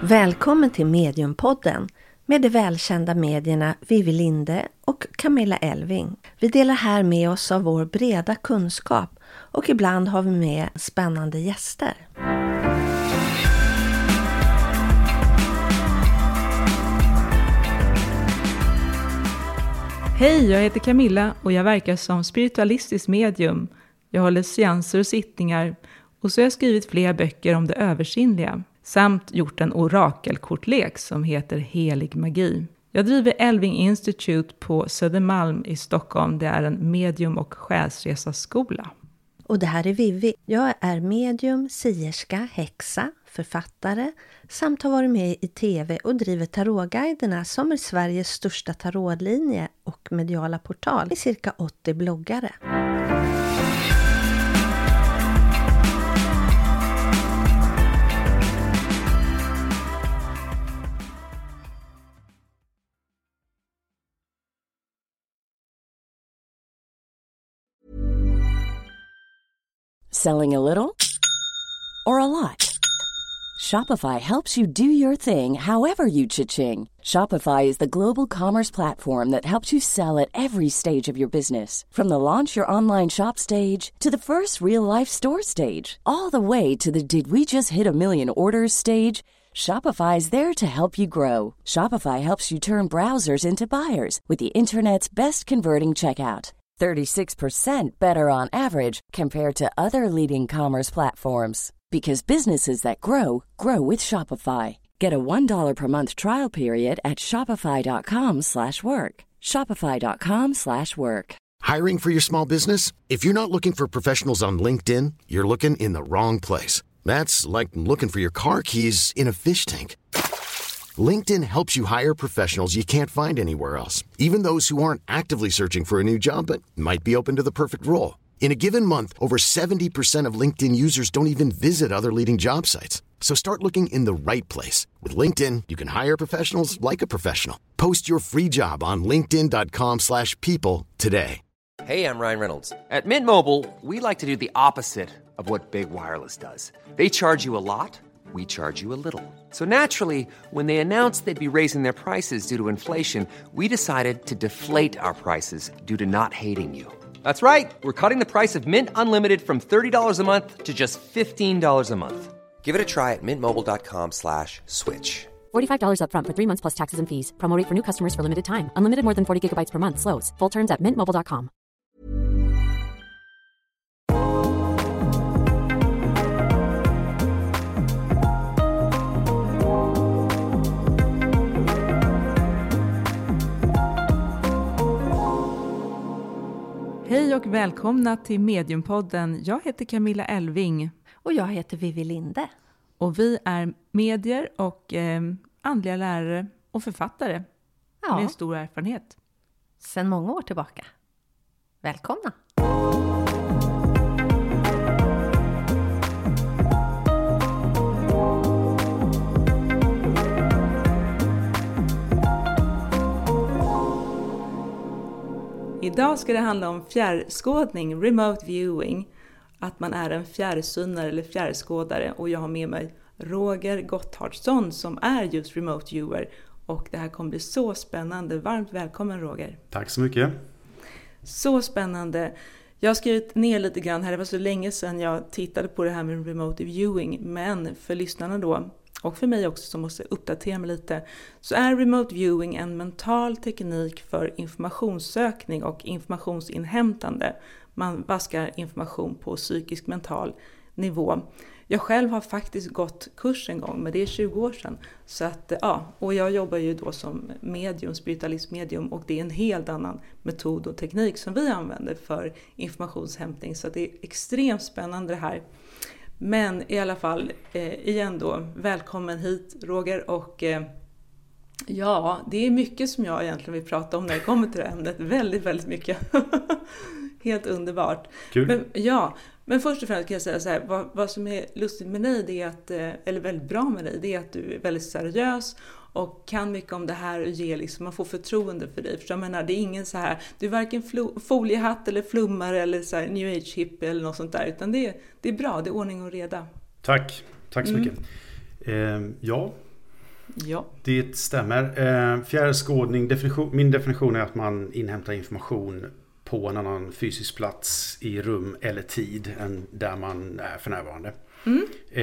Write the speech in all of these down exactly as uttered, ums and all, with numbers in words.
Välkommen till Mediumpodden med de välkända medierna Vivi Linde och Camilla Elving. Vi delar här med oss av vår breda kunskap och ibland har vi med spännande gäster. Hej, jag heter Camilla och jag verkar som spiritualistisk medium. Jag håller seanser och sittningar och så har jag skrivit flera böcker om det översinnliga. Samt gjort en orakelkortlek som heter Helig magi. Jag driver Elving Institute på Södermalm i Stockholm. Det är en medium- och själsresaskola. Och det här är Vivi. Jag är medium, sierska, häxa, författare samt har varit med i tv och driver tarotguiderna som är Sveriges största tarotlinje och mediala portal i cirka åttio bloggare. Selling a little or a lot? Shopify helps you do your thing however you cha-ching. Shopify is the global commerce platform that helps you sell at every stage of your business. From the launch your online shop stage to the first real-life store stage, all the way to the did we just hit a million orders stage. Shopify is there to help you grow. Shopify helps you turn browsers into buyers with the internet's best converting checkout. thirty-six percent better on average compared to other leading commerce platforms. Because businesses that grow, grow with Shopify. Get a one dollar per month trial period at shopify.com slash work. Shopify.com slash work. Hiring for your small business? If you're not looking for professionals on LinkedIn, you're looking in the wrong place. That's like looking for your car keys in a fish tank. LinkedIn helps you hire professionals you can't find anywhere else, even those who aren't actively searching for a new job but might be open to the perfect role. In a given month, over seventy percent of LinkedIn users don't even visit other leading job sites. So start looking in the right place. With LinkedIn, you can hire professionals like a professional. Post your free job on linkedin.com slash people today. Hey, I'm Ryan Reynolds. At Mint Mobile, we like to do the opposite of what Big Wireless does. They charge you a lot. We charge you a little. So naturally, when they announced they'd be raising their prices due to inflation, we decided to deflate our prices due to not hating you. That's right. We're cutting the price of Mint Unlimited from thirty dollars a month to just fifteen dollars a month. Give it a try at mintmobile.com slash switch. forty-five dollars up front for three months plus taxes and fees. Promo rate for new customers for limited time. Unlimited more than forty gigabytes per month slows. Full terms at mint mobile dot com. Hej och välkomna till Mediumpodden. Jag heter Camilla Elving. Och jag heter Vivi Linde. Och vi är medier och eh, andliga lärare och författare. Ja. Med stor erfarenhet. Sedan många år tillbaka. Välkomna! Idag ska det handla om fjärrskådning, remote viewing. Att man är en fjärrsynare eller fjärrskådare. Och jag har med mig Roger Gotthardsson som är just remote viewer. Och det här kommer bli så spännande. Varmt välkommen Roger. Tack så mycket. Så spännande. Jag har skrivit ner lite grann här. Det var så länge sedan jag tittade på det här med remote viewing. Men för lyssnarna då, och för mig också som måste uppdatera mig lite, så är remote viewing en mental teknik för informationssökning och informationsinhämtande. Man vaskar information på psykisk mental nivå. Jag själv har faktiskt gått kurs en gång, men det är tjugo år sedan. Så att, ja, och jag jobbar ju då som medium, spiritualist medium, och det är en helt annan metod och teknik som vi använder för informationshämtning. Så det är extremt spännande det här. Men i alla fall, eh, igen då, välkommen hit Roger. Och eh, ja, det är mycket som jag egentligen vill prata om när det kommer till det här ämnet. Väldigt, väldigt mycket. Helt underbart. Kul. Men, ja, men först och främst kan jag säga så här, vad, vad som är lustigt med dig, det är att, eller väldigt bra med dig, det är att du är väldigt seriös och kan mycket om det här och ger liksom, man får förtroende för dig. För jag menar, det är ingen så här, du är varken flo, foliehatt eller flummare eller så här new age hippie eller något sånt där, utan det är, det är bra, det är ordning och reda. Tack, tack så mm. mycket. Eh, ja, Ja. Det stämmer. Eh, fjärrskådning, definition, min definition är att man inhämtar information på en annan fysisk plats i rum eller tid än där man är för närvarande. Mm.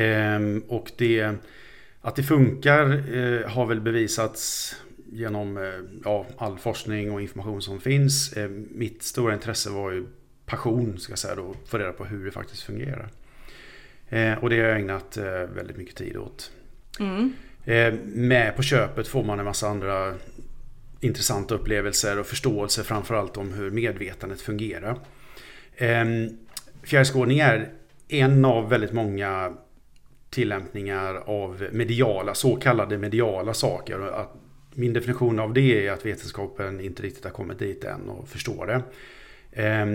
Eh, och det, att det funkar eh, har väl bevisats genom eh, ja, all forskning och information som finns. Eh, mitt stora intresse var ju passion, ska jag säga då, få reda på hur det faktiskt fungerar. Eh, och det har jag ägnat eh, väldigt mycket tid åt. Mm. Eh, med på köpet får man en massa andra intressanta upplevelser och förståelse framförallt om hur medvetandet fungerar. Eh, fjärrskådning är en av väldigt många tillämpningar av mediala, så kallade mediala saker. Att min definition av det är att vetenskapen inte riktigt har kommit dit än och förstår det. Eh,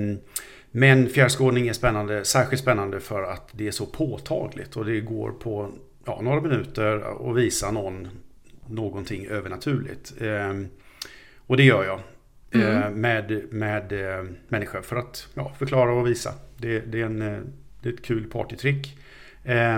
men fjärrskådning är spännande, särskilt spännande för att det är så påtagligt och det går på ja, några minuter och visa någon någonting övernaturligt. Eh, och det gör jag eh, mm. med, med eh, människor för att ja, förklara och visa. Det, det, är en, det är ett kul partytrick. Eh,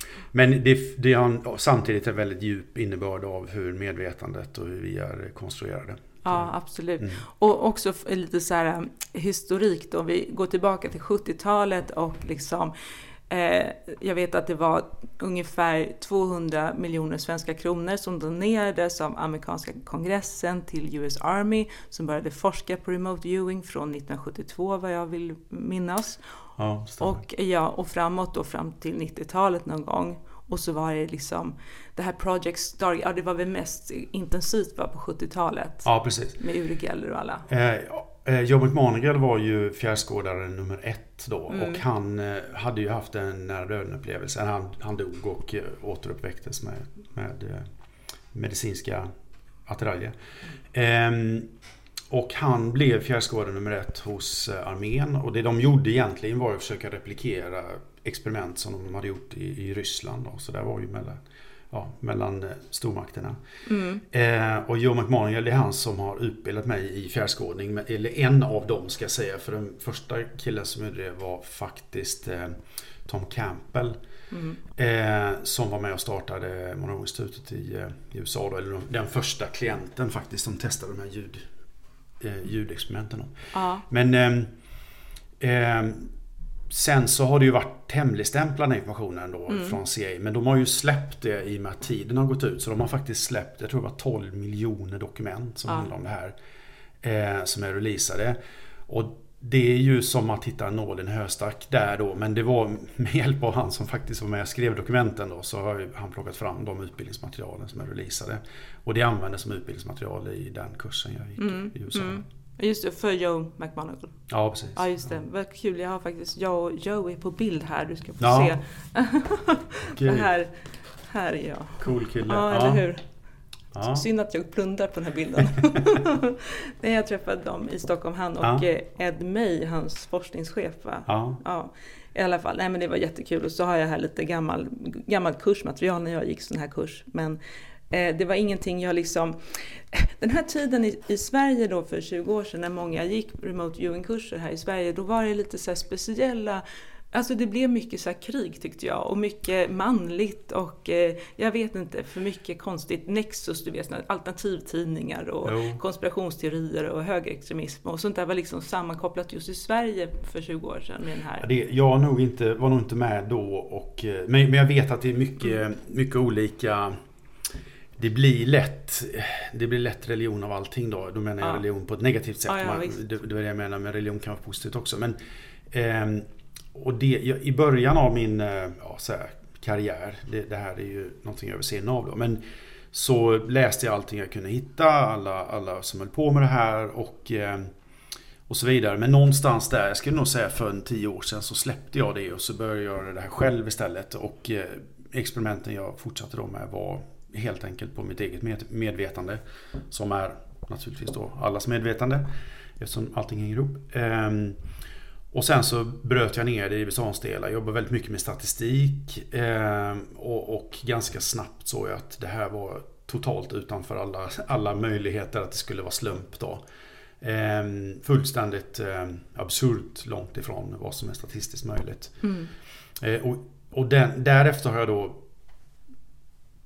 men det, det har samtidigt en väldigt djup innebörd av hur medvetandet och hur vi är konstruerade. Ja, absolut. Mm. Och också lite så här historik då. Vi går tillbaka till sjuttiotalet och liksom eh, jag vet att det var ungefär tvåhundra miljoner svenska kronor som donerades av amerikanska kongressen till U S Army som började forska på remote viewing från nittonhundrasjuttiotvå vad jag vill minnas. Ja, och, ja, och framåt då fram till nittiotalet någon gång. Och så var det liksom det här Project Star, ja det var väl mest intensivt var på sjuttiotalet. Ja, precis. Med Uri Geller och alla. Eh, eh, Joe McMoneagle var ju fjärrskådare nummer ett då. Mm. Och han eh, hade ju haft en nära döden upplevelse. Han, han dog och eh, återuppväcktes med, med eh, medicinska attiraljer. Mm. Eh, och han blev fjärrskådare nummer ett hos eh, armén. Och det de gjorde egentligen var att försöka replikera experiment som de hade gjort i, i Ryssland då. Så det var ju mellan, ja, mellan eh, stormakterna. Mm. Eh, och Joe McMoneagle, det är han som har utbildat mig i fjärrskådning, eller en av dem ska jag säga, för den första killen som gjorde det var faktiskt eh, Tom Campbell mm. eh, som var med och startade Monroe-institutet i, eh, i U S A då, eller den första klienten faktiskt som testade de här ljud, eh, ljudexperimenten. Ja. Men eh, eh, sen så har det ju varit hemligstämplad informationen då mm. från C I A, men de har ju släppt det i och med att tiden har gått ut, så de har faktiskt släppt, jag tror det var tolv miljoner dokument som ja. handlar om det här eh, som är releasade, och det är ju som att hitta en nål i en höstack där då, men det var med hjälp av han som faktiskt var med och skrev dokumenten då, så har han plockat fram de utbildningsmaterialen som är releasade, och det användes som utbildningsmaterial i den kursen jag gick mm. i U S A. Mm. Just det, för Joe McMoneagle. Ja, precis. Ja, just det. Vad kul. Jag har faktiskt jag och Joe är på bild här. Du ska få ja. se. Okay. här, här är jag. Cool kille. Ja, ja. eller hur? Ja. Synd att jag plundrar på den här bilden. Nej, jag träffade dem i Stockholm. Han och ja. Ed May, hans forskningschef. Va? Ja. ja. I alla fall. Nej, men det var jättekul. Och så har jag här lite gammal, gammal kursmaterial när jag gick sån här kurs. Men det var ingenting jag liksom... Den här tiden i, i Sverige då för tjugo år sedan när många gick remote viewing-kurser här i Sverige, då var det lite så här speciella... Alltså det blev mycket så här krig tyckte jag, och mycket manligt och eh, jag vet inte, för mycket konstigt. Nexus, du vet, alternativtidningar och jo. konspirationsteorier och högerextremism och sånt där var liksom sammankopplat just i Sverige för tjugo år sedan med den här. Ja, det, jag nog inte, var nog inte med då, och, men, men jag vet att det är mycket, mm. mycket olika... Det blir lätt det blir lätt religion av allting då. Då menar jag ja. religion på ett negativt sätt. Ja, ja, Man, det, det är det jag menar med religion kan vara positivt också. Men, eh, och det, jag, i början av min ja, så här, karriär, det, det här är ju någonting jag vill se av då. Men så läste jag allting jag kunde hitta, alla, alla som höll på med det här och, eh, och så vidare. Men någonstans där, jag skulle nog säga för en tio år sedan, så släppte jag det och så började jag göra det här själv istället. Och eh, experimenten jag fortsatte då med var helt enkelt på mitt eget medvetande, som är naturligtvis då allas medvetande eftersom allting hänger ihop. Ehm, och sen så bröt jag ner det i beståndsdelar. Jag jobbade väldigt mycket med statistik ehm, och, och ganska snabbt så jag att det här var totalt utanför alla, alla möjligheter att det skulle vara slump då. Ehm, fullständigt ehm, absurt långt ifrån vad som är statistiskt möjligt. Mm. Ehm, och och den, därefter har jag då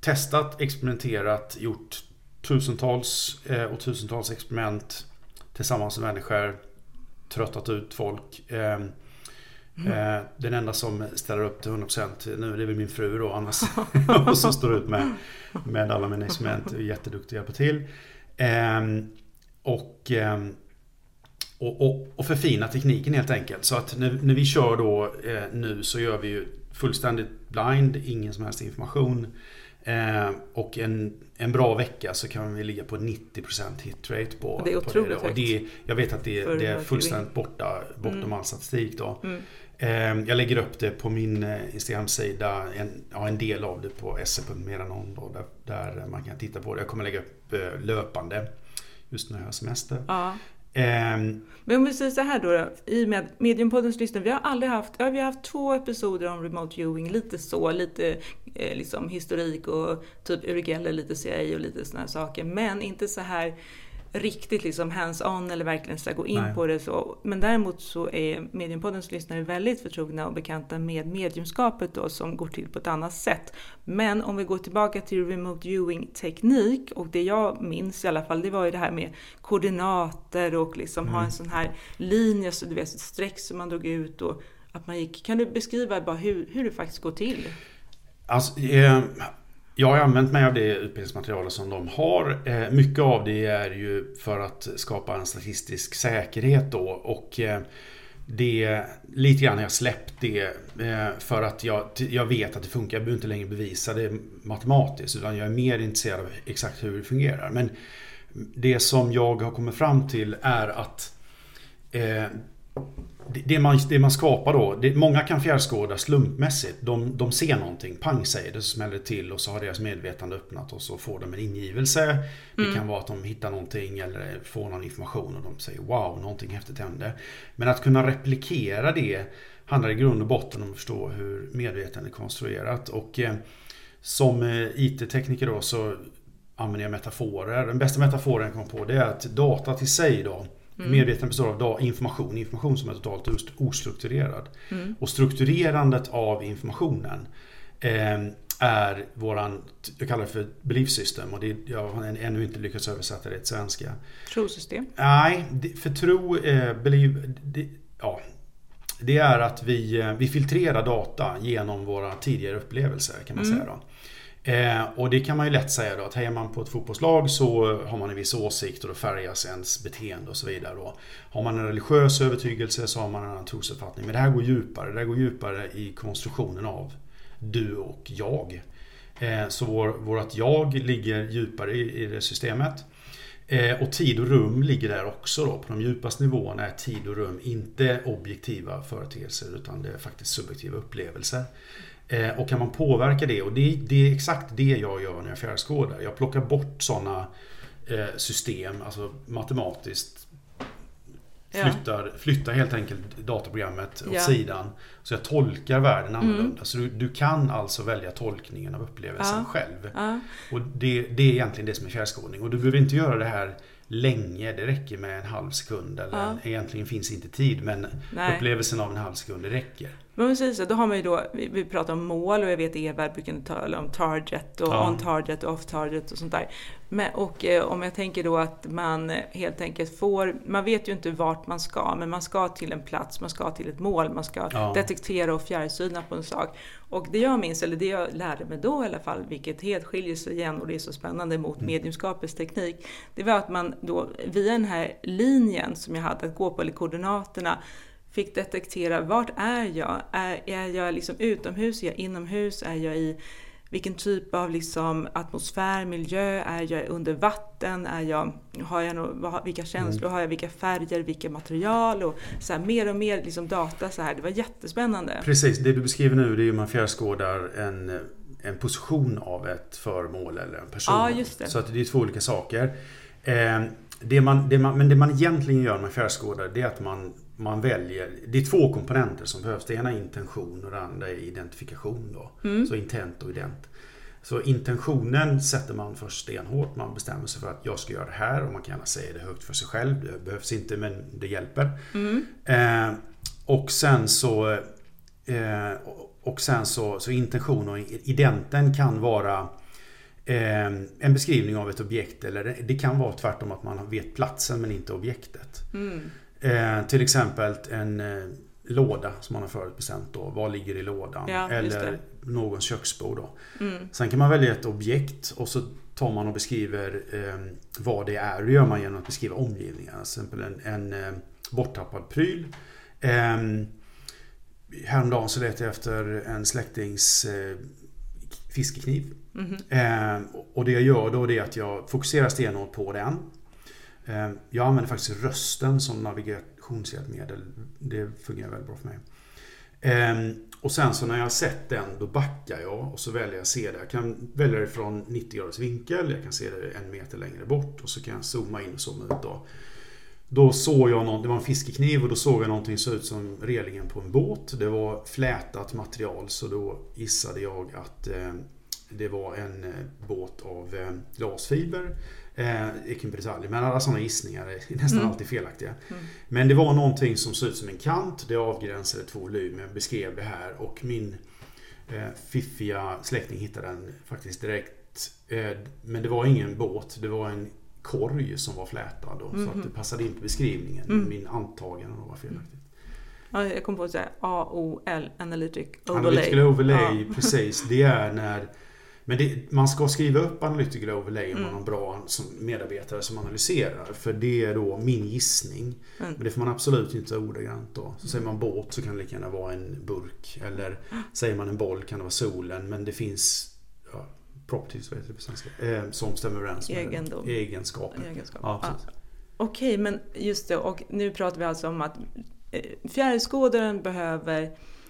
testat, experimenterat, gjort tusentals eh, och tusentals experiment tillsammans med människor, tröttat ut folk. Eh, Mm. Eh, den enda som ställer upp till hundra procent nu, det är väl min fru då, annars och som står ut med, med alla mina experiment, är jätteduktig att hjälpa till. Eh, och, eh, och, och, och förfina tekniken helt enkelt. Så att när, när vi kör då eh, nu så gör vi ju fullständigt blind, ingen som helst information. Eh, och en, en bra vecka så kan vi ligga på nittio procent hitrate på det. Är otroligt på det. Och det, jag vet att det, det är fullständigt borta, bortom mm. all statistik då. Mm. Eh, jag lägger upp det på min Instagram-sida, en, ja, en del av det på s e punkt meranon då, där, där man kan titta på det. Jag kommer lägga upp eh, löpande just när jag har semester. Ja. Um, Men om vi säger så här då, då i med Mediumpoddens lyssnare, vi har aldrig haft, ja, vi har haft två episoder om remote viewing, lite så, lite eh, liksom historik och typ Uri Geller, lite C I A och lite såna här saker, men inte så här riktigt liksom hands-on eller verkligen så gå in Nej. på det så. Men däremot så är Mediumpoddens lyssnare väldigt förtrogna och bekanta med mediumskapet då, som går till på ett annat sätt. Men om vi går tillbaka till remote viewing teknik, och det jag minns i alla fall, det var ju det här med koordinater och liksom mm. ha en sån här linje, så du vet, ett streck som man drog ut och att man gick. Kan du beskriva bara hur, hur det faktiskt går till? Alltså, eh... Jag har använt mig av det utbildningsmaterialet som de har. Eh, mycket av det är ju för att skapa en statistisk säkerhet då. Och eh, det lite grann har jag släppt det eh, för att jag, jag vet att det funkar. Jag behöver inte längre bevisa det matematiskt, utan jag är mer intresserad av exakt hur det fungerar. Men det som jag har kommit fram till är att eh, Det man, det man skapar då, det, många kan fjärrskåda slumpmässigt. De, de ser någonting, pang säger det, så smäller det till och så har deras medvetande öppnat och så får de en ingivelse. Mm. Det kan vara att de hittar någonting eller får någon information och de säger wow, någonting häftigt hände. Men att kunna replikera det handlar i grund och botten om att förstå hur medvetandet är konstruerat. Och eh, som eh, I T-tekniker då så använder jag metaforer. Den bästa metaforen jag kom på, det är att data till sig då, Mm. medveten består av information, information som är totalt ostrukturerad. Mm. Och strukturerandet av informationen eh, är våran, jag kallar det för belief system, och det, jag har ännu inte lyckats översätta det till svenska. Trosystem? Nej, det, för tro, eh, belief, det, ja, det är att vi, vi filtrerar data genom våra tidigare upplevelser, kan man mm. säga då. Eh, och det kan man ju lätt säga då, att hejar man på ett fotbollslag så har man en viss åsikt och då färgas ens beteende och så vidare då. Har man en religiös övertygelse så har man en annan trosuppfattning. Men det här går djupare, det här går djupare i konstruktionen av du och jag. Eh, så vår, vårt jag ligger djupare i, i det systemet. Eh, och tid och rum ligger där också då. På de djupaste nivåerna är tid och rum inte objektiva företeelser, utan det är faktiskt subjektiva upplevelser. Eh, och kan man påverka det, och det, det är exakt det jag gör när jag fjärrskådar. Jag plockar bort sådana eh, system, alltså matematiskt flyttar, ja. flyttar helt enkelt dataprogrammet åt ja. sidan. Så jag tolkar världen annorlunda. Mm. Så du, du kan alltså välja tolkningen av upplevelsen ja. själv. Ja. Och det, det är egentligen det som är fjärrskådning. Och du behöver inte göra det här länge, det räcker med en halv sekund. Eller ja. egentligen finns inte tid, men Nej. upplevelsen av en halv sekund, det räcker. Men precis, då har man ju då, vi, vi pratar om mål, och jag vet Eva brukar tala om target och ja. on target och off target och sånt där. Men, och eh, om jag tänker då att man helt enkelt får, man vet ju inte vart man ska, men man ska till en plats, man ska till ett mål, man ska ja. detektera och fjärrsyna på en sak. Och det jag minns, eller det jag lärde mig då i alla fall, vilket helt skiljer sig igen och det är så spännande mot mm. mediumskapets teknik, det var att man då via den här linjen som jag hade att gå på, eller koordinaterna, fick detektera vart är jag? Är, är jag liksom utomhus? Är jag inomhus? Är jag i vilken typ av liksom atmosfär, miljö? Är jag under vatten? Är jag, har jag no, vilka känslor? Mm. Har jag vilka färger? Vilka material? Och så här, mer och mer liksom data så här. Det var jättespännande. Precis, det du beskriver nu, det är ju man fjärrskådar en, en position av ett föremål eller en person. Ja, just det. Så att det är två olika saker. Eh, det man, det man, men det man egentligen gör med fjärrskådar, det är att man Man väljer, det är två komponenter som behövs. Det ena är intention och det andra är identifikation då. Mm. Så intent och ident. Så intentionen sätter man först stenhårt. Man bestämmer sig för att jag ska göra det här, och man kan gärna säga det högt för sig själv. Det behövs inte, men det hjälper. Mm. Eh, och sen så eh, och sen så, så intention och identen kan vara eh, en beskrivning av ett objekt, eller det, det kan vara tvärtom att man vet platsen men inte objektet. Mm. Eh, till exempel en eh, låda som man har förutbestämt då. Vad ligger i lådan? Ja, eller någons köksbord då. Mm. Sen kan man välja ett objekt och så tar man och beskriver eh, vad det är. Det gör man genom att beskriva omgivningen. Till exempel en, en eh, borttappad pryl. Eh, häromdagen så letade jag efter en släktings eh, fiskekniv. Mm-hmm. Eh, och det jag gör då är att jag fokuserar stenhårt på den. Eh, jag använder faktiskt rösten som navigationshjälpmedel. Det fungerar väldigt bra för mig. Eh, och sen så när jag har sett den, då backar jag och så väljer jag se det. Jag kan välja det från nittio graders vinkel, jag kan se det en meter längre bort och så kan jag zooma in och zooma ut då. Då såg jag någon, det var en fiskekniv och då såg jag någonting som såg ut som relingen på en båt. Det var flätat material, så då gissade jag att eh, det var en eh, båt av eh, glasfiber. Eh, inte detalj, men alla sådana gissningar är nästan mm. alltid felaktiga. Mm. Men det var någonting som såg ut som en kant, det avgränsade två volymer, beskrev det här och min eh, fiffiga släkting hittade den faktiskt direkt. Eh, men det var ingen båt, det var en korg som var flätad då, mm. så att det passade in på beskrivningen. Mm. Min antagande var felaktigt. Ja, jag kom på att säga A O L, Analytic Overlay. Analytical Overlay, ja. Precis. Det är när... Men det, man ska skriva upp Analytical Overlay om mm. man har bra som medarbetare som analyserar. För det är då min gissning. Mm. Men det får man absolut inte ordagrant då. Så mm. säger man båt så kan det lika gärna vara en burk. Eller mm. säger man en boll kan det vara solen. Men det finns... Ja, properties, vad heter det på svenska? Eh, som stämmer överens med Egendom. egenskaper. Egenskap. Ja, ah. Okej, okay, men just det. Och nu pratar vi alltså om att eh, fjärrskådaren behöver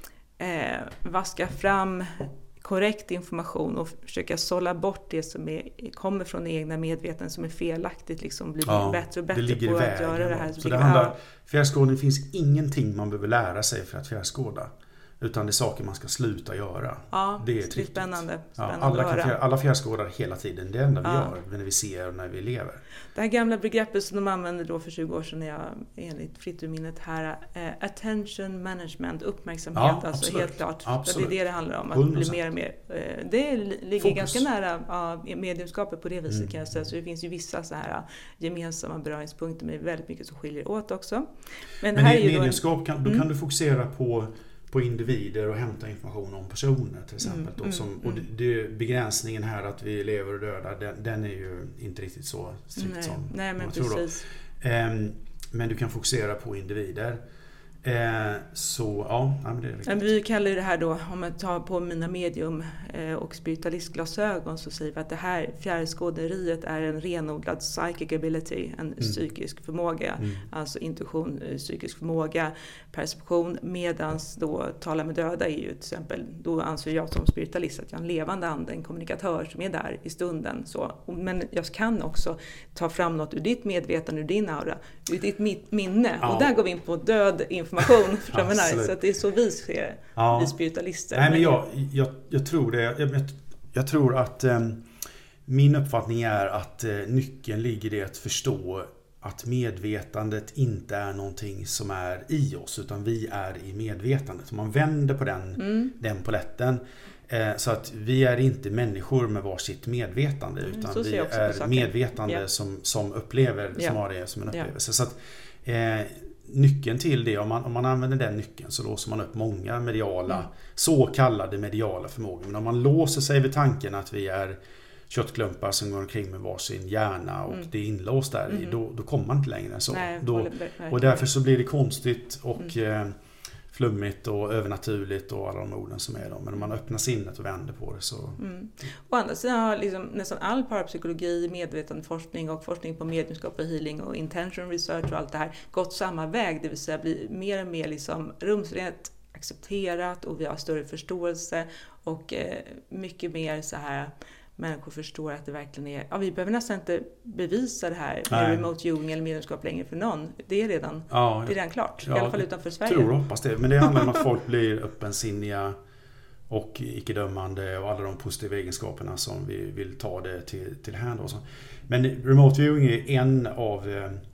eh, vaska fram korrekt information och försöka sålla bort det som är, kommer från egna medvetanden som är felaktigt, liksom bli ja, bättre och bättre på att göra det här. Så det handlar, fjärrskådning finns ingenting man behöver lära sig för att fjärrskåda. Utan det är saker man ska sluta göra. Ja, det är det är spännande. spännande ja, alla, kan fjär, alla fjärrskådar hela tiden. Det enda vi ja. gör när vi ser och när vi lever. Det här gamla begreppet som de använde då för tjugo år sedan, när jag enligt fritt ur minnet här, eh, attention management, uppmärksamhet, ja, alltså absolut. Helt klart. Absolut. Det är det det handlar om, att hundra procent. Bli mer och mer. Eh, det ligger Fokus. ganska nära ja, mediumskapet på det viset mm. kan jag säga. Så det finns ju vissa så här gemensamma beröringspunkter med väldigt mycket som skiljer åt också. Men, Men här i mediumskap, en... kan, då mm. kan du fokusera på på individer och hämta information om personer till exempel. Mm, då, som, mm, och det, begränsningen här att vi lever och döda, den, den är ju inte riktigt så strikt nej, som nej, men man precis. tror då. Um, men du kan fokusera på individer. Eh, så ja, men det är riktigt. Vi kallar det här då, om jag tar på mina medium eh, och spiritualistglasögon, så säger vi att det här fjärrskåderiet är en renodlad psychic ability, en mm. psykisk förmåga, mm. alltså intuition, psykisk förmåga, perception, medans då tala med döda är ju till exempel, då anser jag som spiritualist att jag är en levande ande, en kommunikatör som är där i stunden. Så. Men jag kan också ta fram något ur ditt medvetande, ur din aura, ur ditt minne, ja. Och där går vi in på död information. Så att det är så vi ser ja. vi spiritualister. Nej, men jag, jag, jag tror det. Jag, jag, jag tror att eh, min uppfattning är att eh, nyckeln ligger i att förstå att medvetandet inte är någonting som är i oss, utan vi är i medvetandet. Om man vänder på den, mm. den poletten, eh, så att vi är inte människor med varsitt medvetande, utan mm, vi är medvetande yeah. som, som upplever, yeah. som har det som en upplevelse. Yeah. Så att eh, nyckeln till det, om man, om man använder den nyckeln, så låser man upp många mediala, mm. så kallade mediala förmågor. Men om man låser sig vid tanken att vi är köttklumpar som går omkring med varsin hjärna och mm. det är inlåst där i, mm. då, då kommer man inte längre så. Nej, då, och därför så blir det konstigt och mm. eh, flummigt och övernaturligt och alla de orden som är då. Men om man öppnar sinnet och vänder på det så... Mm. Å andra sidan har liksom nästan all parapsykologi, medvetandeforskning och forskning på mediumskap och healing och intention research och allt det här gått samma väg, det vill säga bli mer och mer liksom rumsrent accepterat, och vi har större förståelse och eh, mycket mer så här... Människor förstår att det verkligen är... Ja, vi behöver nästan inte bevisa det här med Nej. remote viewing eller medlemskap längre för någon. Det är redan, ja, det är redan klart. Ja, i alla fall utanför Sverige. Jag tror och hoppas det. Men det handlar om att folk blir öppensinniga och icke-dömande och alla de positiva egenskaperna som vi vill ta det till, till hand. Och så. Men remote viewing är en av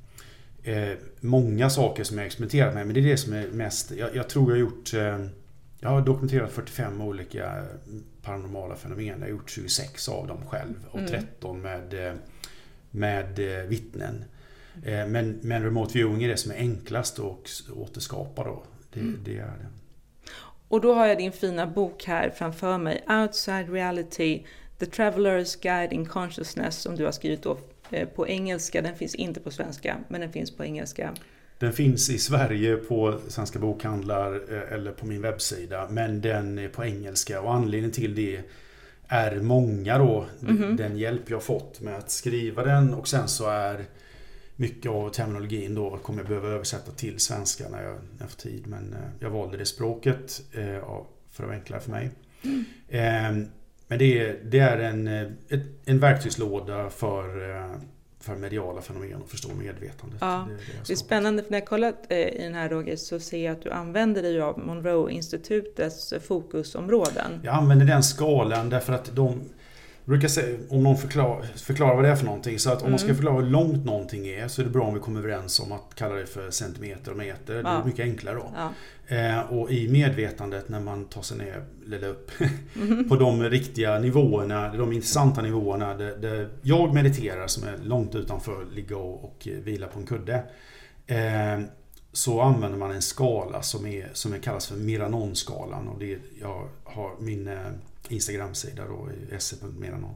eh, många saker som jag experimenterat med. Men det är det som är mest... Jag, jag tror jag har gjort... Eh, jag har dokumenterat fyrtiofem olika paranormala fenomen. Jag har gjort tjugosex av dem själv och Mm. tretton med, med vittnen. Men, men remote viewing är det som är enklast att återskapa då. Det, mm. det är det. Och då har jag din fina bok här framför mig. Outside Reality, The Traveler's Guide in Consciousness, som du har skrivit då på engelska. Den finns inte på svenska, men den finns på engelska. Den finns i Sverige på svenska bokhandlar eller på min webbsida, men den är på engelska. Och anledningen till det är många då. Mm-hmm. Den hjälp jag fått med att skriva den, och sen så är mycket av terminologin då kommer jag behöva översätta till svenska när jag, när jag får tid. Men jag valde det språket för att vara enklare för mig. Mm. Men det är, det är en, ett, en verktygslåda för, för mediala fenomen och förstå medvetandet. Ja, det, det, det är spännande, för när jag kollat i den här, Roger, så ser jag att du använder dig av Monroe-institutets fokusområden. Jag använder den skalan därför att de brukar säga, om någon förklarar, förklarar vad det är för någonting, så att om mm. man ska förklara hur långt någonting är, så är det bra om vi kommer överens om att kalla det för centimeter och meter. Ja. Det är mycket enklare då. Ja. Eh, och i medvetandet, när man tar sig ner eller upp mm. på de riktiga nivåerna, de intressanta nivåerna där, där jag mediterar, som är långt utanför ligga och, och vila på en kudde, eh, så använder man en skala som är som är kallas för Miranon-skalan, och det jag har min eh, Instagram-sida då i s e punkt miranon.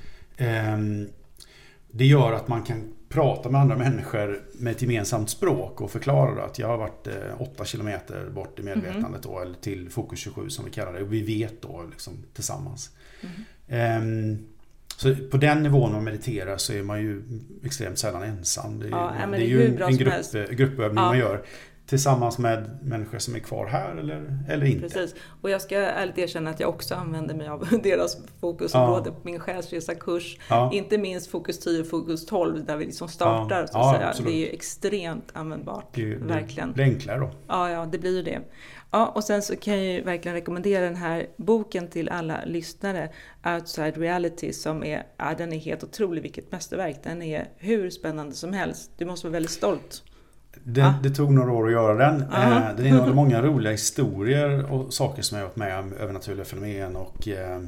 Eh, det gör att man kan prata med andra människor med ett gemensamt språk och förklara att jag har varit eh, åtta kilometer bort i medvetandet då, eller till fokus tjugosju som vi kallar det, och vi vet då liksom tillsammans. Mm. Eh, Så på den nivån man mediterar så är man ju extremt sällan ensam. Det är, ja, det är det är ju en, en grupp, helst. gruppövning ja. man gör tillsammans med människor som är kvar här eller, eller inte. Precis, och jag ska ärligt erkänna att jag också använder mig av deras fokusområde ja. på min själsresa-kurs. Ja. Inte minst fokus tio och fokus tolv där vi liksom startar. Ja. Så att ja, säga. Det är ju extremt användbart, det, verkligen. Det blir enklare då. Ja, ja, det blir ju det. Ja, och sen så kan jag ju verkligen rekommendera den här boken till alla lyssnare, Outside Reality, som är, ja, den är helt otrolig, vilket mästerverk. Den är hur spännande som helst. Du måste vara väldigt stolt. Det, ah. det tog några år att göra den. Uh-huh. Den innehåller många roliga historier och saker som jag har varit med om, övernaturliga fenomen och eh,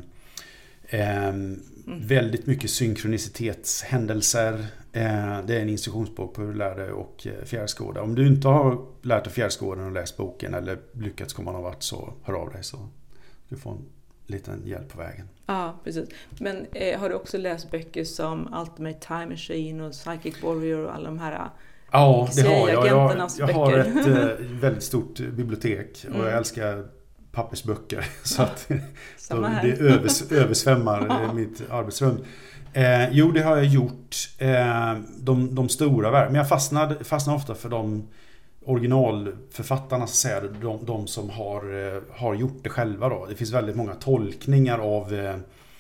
eh, mm. väldigt mycket synkronizitetshändelser. Eh, det är en instruktionsbok på hur du lär dig och fjärrskåda. Om du inte har lärt dig fjärrskåda och läst boken eller lyckats komma någon vart, så hör av dig, så du får en liten hjälp på vägen. Ja, precis. Men eh, har du också läst böcker som Ultimate Time Machine och Psychic Warrior och alla de här? Ja, det har jag. Jag, jag har ett eh, väldigt stort bibliotek och mm. jag älskar pappersböcker. Så att det övers, översvämmar mitt arbetsrum. Eh, jo, det har jag gjort. Eh, de, de stora verken. Men jag fastnar, fastnar ofta för de originalförfattarna, så säga, de, de som har, eh, har gjort det själva. Då. Det finns väldigt många tolkningar av... Eh,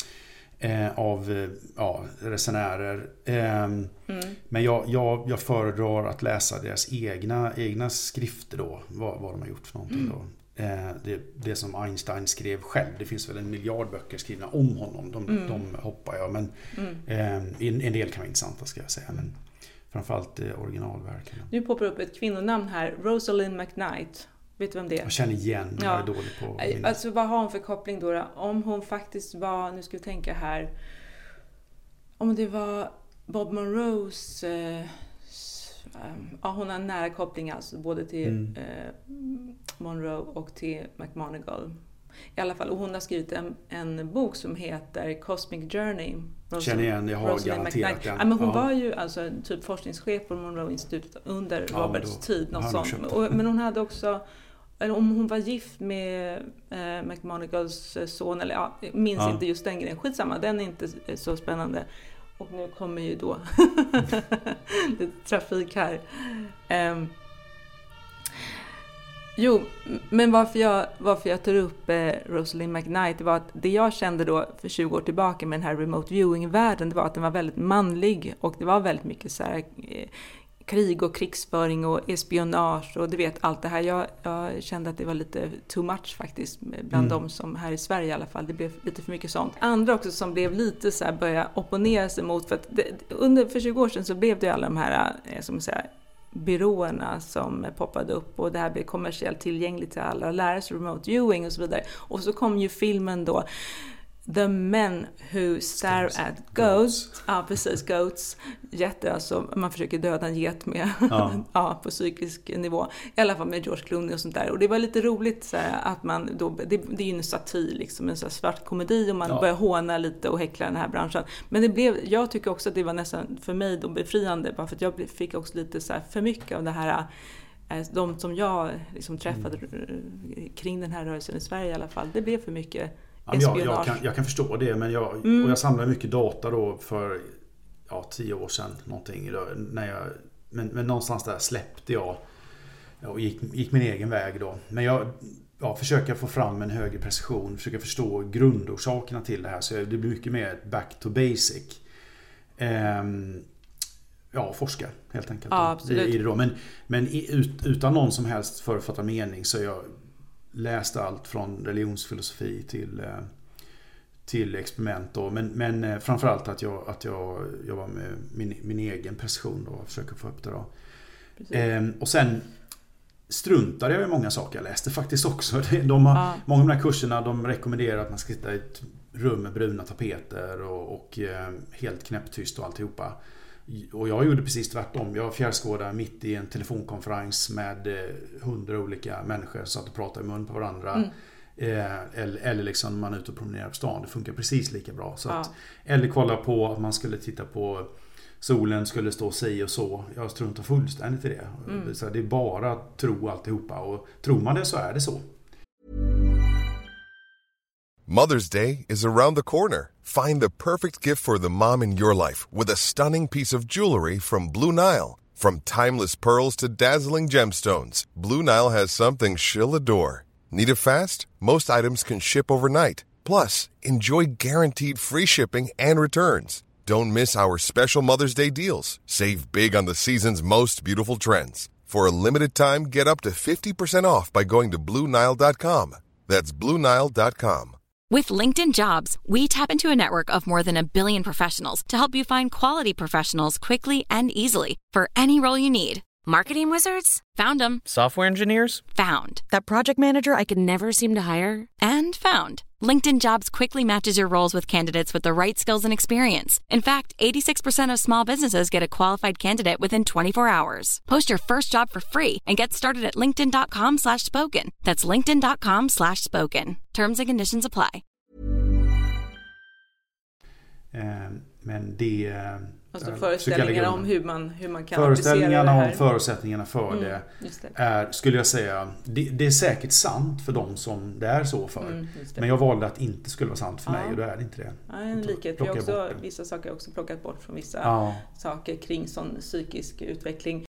Eh, av ja, resenärer. Eh, mm. Men jag, jag, jag föredrar att läsa deras egna, egna skrifter då. Vad, vad de har gjort för någonting mm. då. Eh, det, det som Einstein skrev själv. Det finns väl en miljard böcker skrivna om honom. De, mm. de hoppar jag. Men mm. eh, en, en del kan vara intressanta, ska jag säga. Men framförallt eh, originalverken. Nu poppar upp ett kvinnonamn här. Rosalind McKnight. Vet du vem det är? Jag känner igen, ja. Jag är dålig på minnet. Alltså vad har hon för koppling då, då? Om hon faktiskt var, nu ska vi tänka här, om det var Bob Monroes, eh, ja, hon har en nära koppling alltså, både till mm. eh, Monroe och till McMonagall. I alla fall, och hon har skrivit en, en bok som heter Cosmic Journey. Rosalind, känner igen, jag har Rosalind garanterat den. Ja, men hon ja. var ju alltså typ forskningschef på Monroe-institutet under ja, Roberts då, tid. Något sånt. Och, men hon hade också, eller om hon var gift med eh, McMonagalls son, eller ja, jag minns ja. inte just den grejen. Skitsamma, den är inte så spännande. Och nu kommer ju då lite trafik här. Um, Jo, men varför jag, varför jag tar upp eh, Rosalind McKnight var att det jag kände då för tjugo år tillbaka med den här remote viewing-världen, det var att den var väldigt manlig och det var väldigt mycket så här, eh, krig och krigsföring och espionage och du vet allt det här. Jag, jag kände att det var lite too much faktiskt bland mm. de som här i Sverige i alla fall. Det blev lite för mycket sånt. Andra också som blev lite så här började opponera sig mot, för att det, under, för tjugo år sedan så blev det alla de här, eh, som säger, byråerna som poppade upp och det här blev kommersiellt tillgängligt till alla, lära sig remote viewing och så vidare. Och så kom ju filmen då The Men Who Stare at Goats. Ja, precis. Goats. Getter, alltså man försöker döda en get med ja. ja, på psykisk nivå. I alla fall med George Clooney och sånt där. Och det var lite roligt så här, att man då, det, det är ju en satir liksom, en så här svart komedi och man ja. börjar håna lite och häckla den här branschen. Men det blev, jag tycker också att det var nästan för mig då befriande, bara för att jag fick också lite så här för mycket av det här, de som jag liksom träffade mm. kring den här rörelsen i Sverige i alla fall. Det blev för mycket jag, jag, kan, jag kan förstå det, men jag, mm. och jag samlade mycket data då för ja, tio år sedan någonting, när jag, men, men någonstans där släppte jag och gick, gick min egen väg då. Men jag ja, försöker få fram en högre precision, försöker förstå grundorsakerna till det här, så det blir mycket mer back to basic. Ehm, ja, forska helt enkelt. Ja, absolut. I, i det då. Men, men ut, utan någon som helst förutfattad mening, så jag läste allt från religionsfilosofi till, till experiment då. Men, men framförallt att jag, att jag jobbar med min, min egen precision då och försöker få upp det då. Ehm, och sen struntade jag i många saker jag läste faktiskt också. De har, ja. Många av de här kurserna, de rekommenderar att man ska sitta i ett rum med bruna tapeter och, och helt knäpptyst och alltihopa. Och jag gjorde precis tvärtom. Jag fjärrskådade mitt i en telefonkonferens med hundra olika människor som satt och pratade i mun på varandra. Mm. Eh, eller, eller liksom man är ute och promenerar på stan. Det funkar precis lika bra. Så ja. att, eller kolla på att man skulle titta på solen skulle stå sig och så. Jag struntar fullständigt i det. Mm. Så det är bara att tro alltihopa. Och tror man det så är det så. Mother's Day is around the corner. Find the perfect gift for the mom in your life with a stunning piece of jewelry from Blue Nile. From timeless pearls to dazzling gemstones, Blue Nile has something she'll adore. Need it fast? Most items can ship overnight. Plus, enjoy guaranteed free shipping and returns. Don't miss our special Mother's Day deals. Save big on the season's most beautiful trends. For a limited time, get up to fifty percent off by going to blue nile dot com. That's blue nile dot com. With LinkedIn Jobs, we tap into a network of more than a billion professionals to help you find quality professionals quickly and easily for any role you need. Marketing wizards? Found them. Software engineers? Found. That project manager I could never seem to hire? And found. LinkedIn Jobs quickly matches your roles with candidates with the right skills and experience. In fact, eighty-six percent of small businesses get a qualified candidate within twenty-four hours. Post your first job for free and get started at linkedin.com slash spoken. That's linkedin.com slash spoken. Terms and conditions apply. Men det... Alltså föreställningar om hur man, hur man kan föreställningarna om förutsättningarna för mm, det, det är, skulle jag säga, det, det är säkert sant för dem som det är så för. Mm, men jag valde att inte skulle vara sant för ja. mig och då är det inte det. Ja, en likhet. Vi har också, vissa saker har också plockat bort från vissa ja. saker kring sån psykisk utveckling.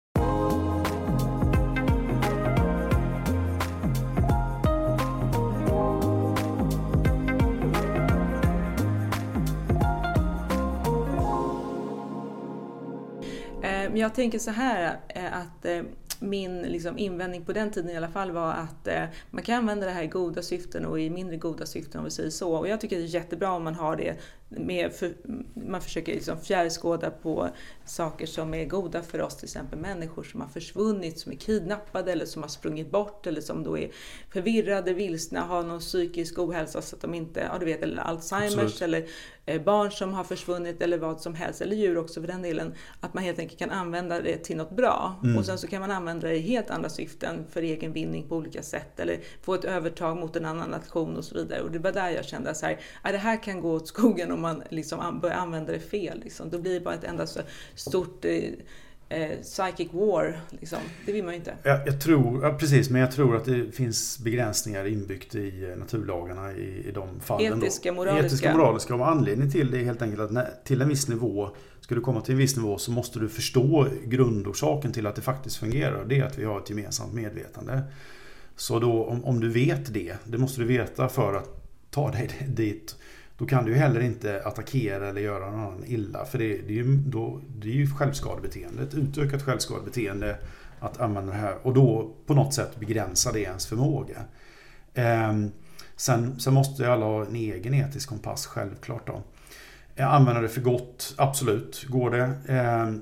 Men jag tänker så här att min liksom invändning på den tiden i alla fall var att man kan använda det här i goda syften och i mindre goda syften, om vi säger så. Och jag tycker det är jättebra om man har det med, för, man försöker liksom fjärrskåda på saker som är goda för oss, till exempel människor som har försvunnit, som är kidnappade eller som har sprungit bort eller som då är förvirrade, vilsna, har någon psykisk ohälsa så att de inte, ja du vet, eller Alzheimers Absolut. eller eh, barn som har försvunnit eller vad som helst, eller djur också för den delen, att man helt enkelt kan använda det till något bra mm. och sen så kan man använda det i helt andra syften för egen vinning på olika sätt eller få ett övertag mot en annan nation och så vidare. Och det var där jag kände så här, ja, det här kan gå åt skogen om man liksom börjar använda det fel. Liksom. Då blir det bara ett enda så stort eh, eh, psychic war. Liksom. Det vill man ju inte. Ja, jag tror, ja, precis, men jag tror att det finns begränsningar inbyggt i naturlagarna i, i de fallen. Etiska, då. moraliska. Etiska, moraliska. Och anledning till det är helt enkelt att när, till en viss nivå, ska du komma till en viss nivå så måste du förstå grundorsaken till att det faktiskt fungerar. Det är att vi har ett gemensamt medvetande. Så då, om, om du vet det, det måste du veta för att ta dig dit. Då kan du ju heller inte attackera eller göra någon annan illa. För det, det, är, ju, då, det är ju självskadebeteende. Ett utökat självskadebeteende att använda det här. Och då på något sätt begränsa det ens förmåga. Eh, sen, sen måste ju alla ha en egen etisk kompass, självklart då. Använda det för gott, absolut, går det. Eh,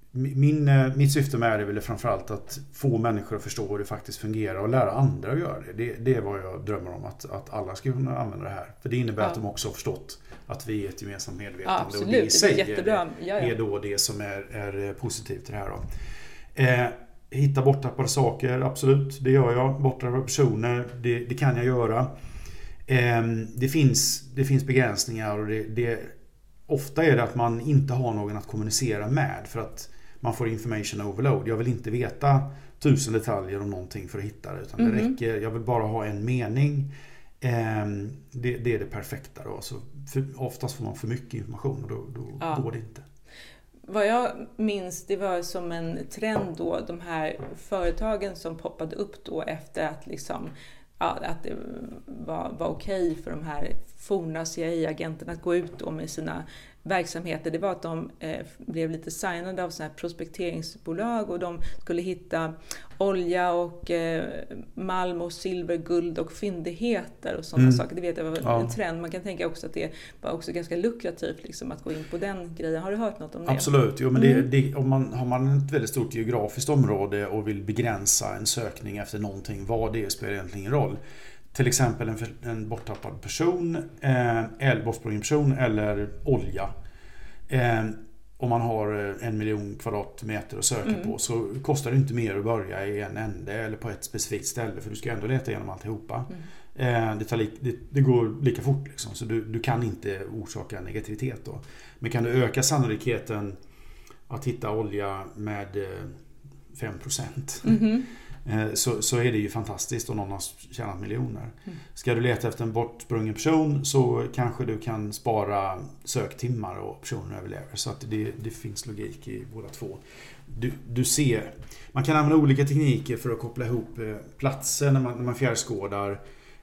min, mitt syfte med det är väl framförallt att få människor att förstå hur det faktiskt fungerar och lära andra att göra det. Det, det är vad jag drömmer om, att, att alla ska kunna använda det här. För det innebär ja. att de också har förstått att vi är ett gemensamt medvetande. Ja, absolut. Och det i sig det är, jättebra. Ja, ja. är då det som är, är positivt till det här. Då. Eh, hitta borttappade saker, absolut. Det gör jag. Borttappade personer, det, det kan jag göra. Eh, det, finns, det finns begränsningar och det, det, ofta är det att man inte har någon att kommunicera med för att man får information overload. Jag vill inte veta tusen detaljer om någonting för att hitta det, utan mm-hmm. det räcker. Jag vill bara ha en mening. Eh, det, det är det perfekta då. Så för, oftast får man för mycket information och då, då ja. går det inte. Vad jag minns, det var som en trend då, de här företagen som poppade upp då efter att liksom, ja, att det var, var okej för de här forna C I A-agenterna att gå ut då med sina verksamheter. Det var att de eh, blev lite signade av sådana här prospekteringsbolag och de skulle hitta olja och eh, malm och silver, guld och fyndigheter och sådana mm. saker. Det vet jag var ja. en trend. Man kan tänka också att det var också ganska lukrativt liksom, att gå in på den grejen. Har du hört något om det? Absolut. Jo, men mm. det, det, om man, har man ett väldigt stort geografiskt område och vill begränsa en sökning efter någonting, vad det är spelar egentligen ingen roll. Till exempel en, en borttappad person, eh, eller bortsprungen person eller olja. Eh, om man har en miljon kvadratmeter att söka mm. på så kostar det inte mer att börja i en ände eller på ett specifikt ställe, för du ska ändå leta igenom alltihopa. Mm. Eh, det, tar li, det, det går lika fort liksom, så du, du kan inte orsaka negativitet då. Men kan du öka sannolikheten att hitta olja med fem procent mm. Så, så är det ju fantastiskt om någon har tjänat miljoner. Mm. Ska du leta efter en bortsprungen person så kanske du kan spara söktimmar och personen överlever. Så att det, det finns logik i båda två. Du, du ser, man kan använda olika tekniker för att koppla ihop platser när man, när man fjärrskådar.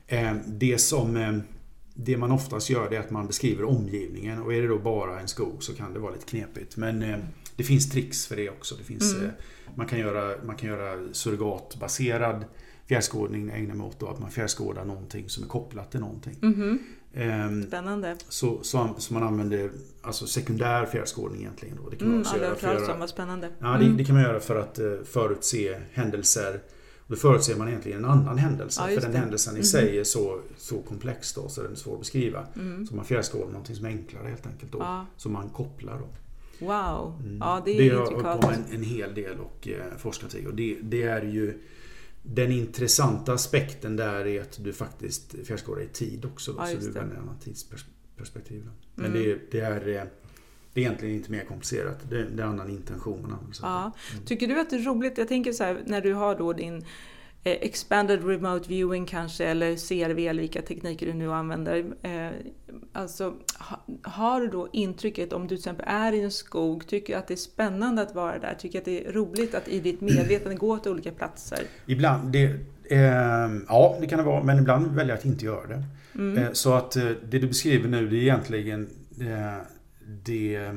Det, som, det man oftast gör är att man beskriver omgivningen, och är det då bara en skog så kan det vara lite knepigt. Men det finns tricks för det också. Det finns, mm. man, kan göra, man kan göra surrogatbaserad fjärrskådning, ägna mig åt då, att man fjärrskådar någonting som är kopplat till någonting. Mm-hmm. Ehm, Spännande. Så, så, så man använder alltså sekundär fjärrskådning egentligen. Då. Det kan man också mm, göra för att göra, vad spännande. Ja, det, det kan man göra för att uh, förutse händelser. Och då förutser man egentligen en annan händelse. Ja, för den det. händelsen i mm. sig är så, så komplex då, så den är svår att beskriva. Mm. Så man fjärrskådar någonting som är enklare helt enkelt då. Ja. Så man kopplar då. Wow, mm. ja det är det har hållit på en, en hel del och eh, forskat i. Och det, det är ju den intressanta aspekten där är att du faktiskt fjärrskådar i tid också. Då, ja, så du väljer en annan tidsperspektiv. Då. Men mm. det, det, är, det är egentligen inte mer komplicerat. Det, det är en annan intention. Ja. Mm. Tycker du att det är roligt? Jag tänker så här, när du har då din eh, expanded remote viewing kanske, eller C R V eller vilka tekniker du nu använder. Eh, alltså, ha, har du då intrycket, om du till exempel är i en skog, tycker att det är spännande att vara där? Tycker att det är roligt att i ditt medvetande gå till olika platser? Ibland, det, eh, ja det kan det vara, men ibland väljer jag att inte göra det. Mm. Eh, så att eh, det du beskriver nu, det är egentligen eh, det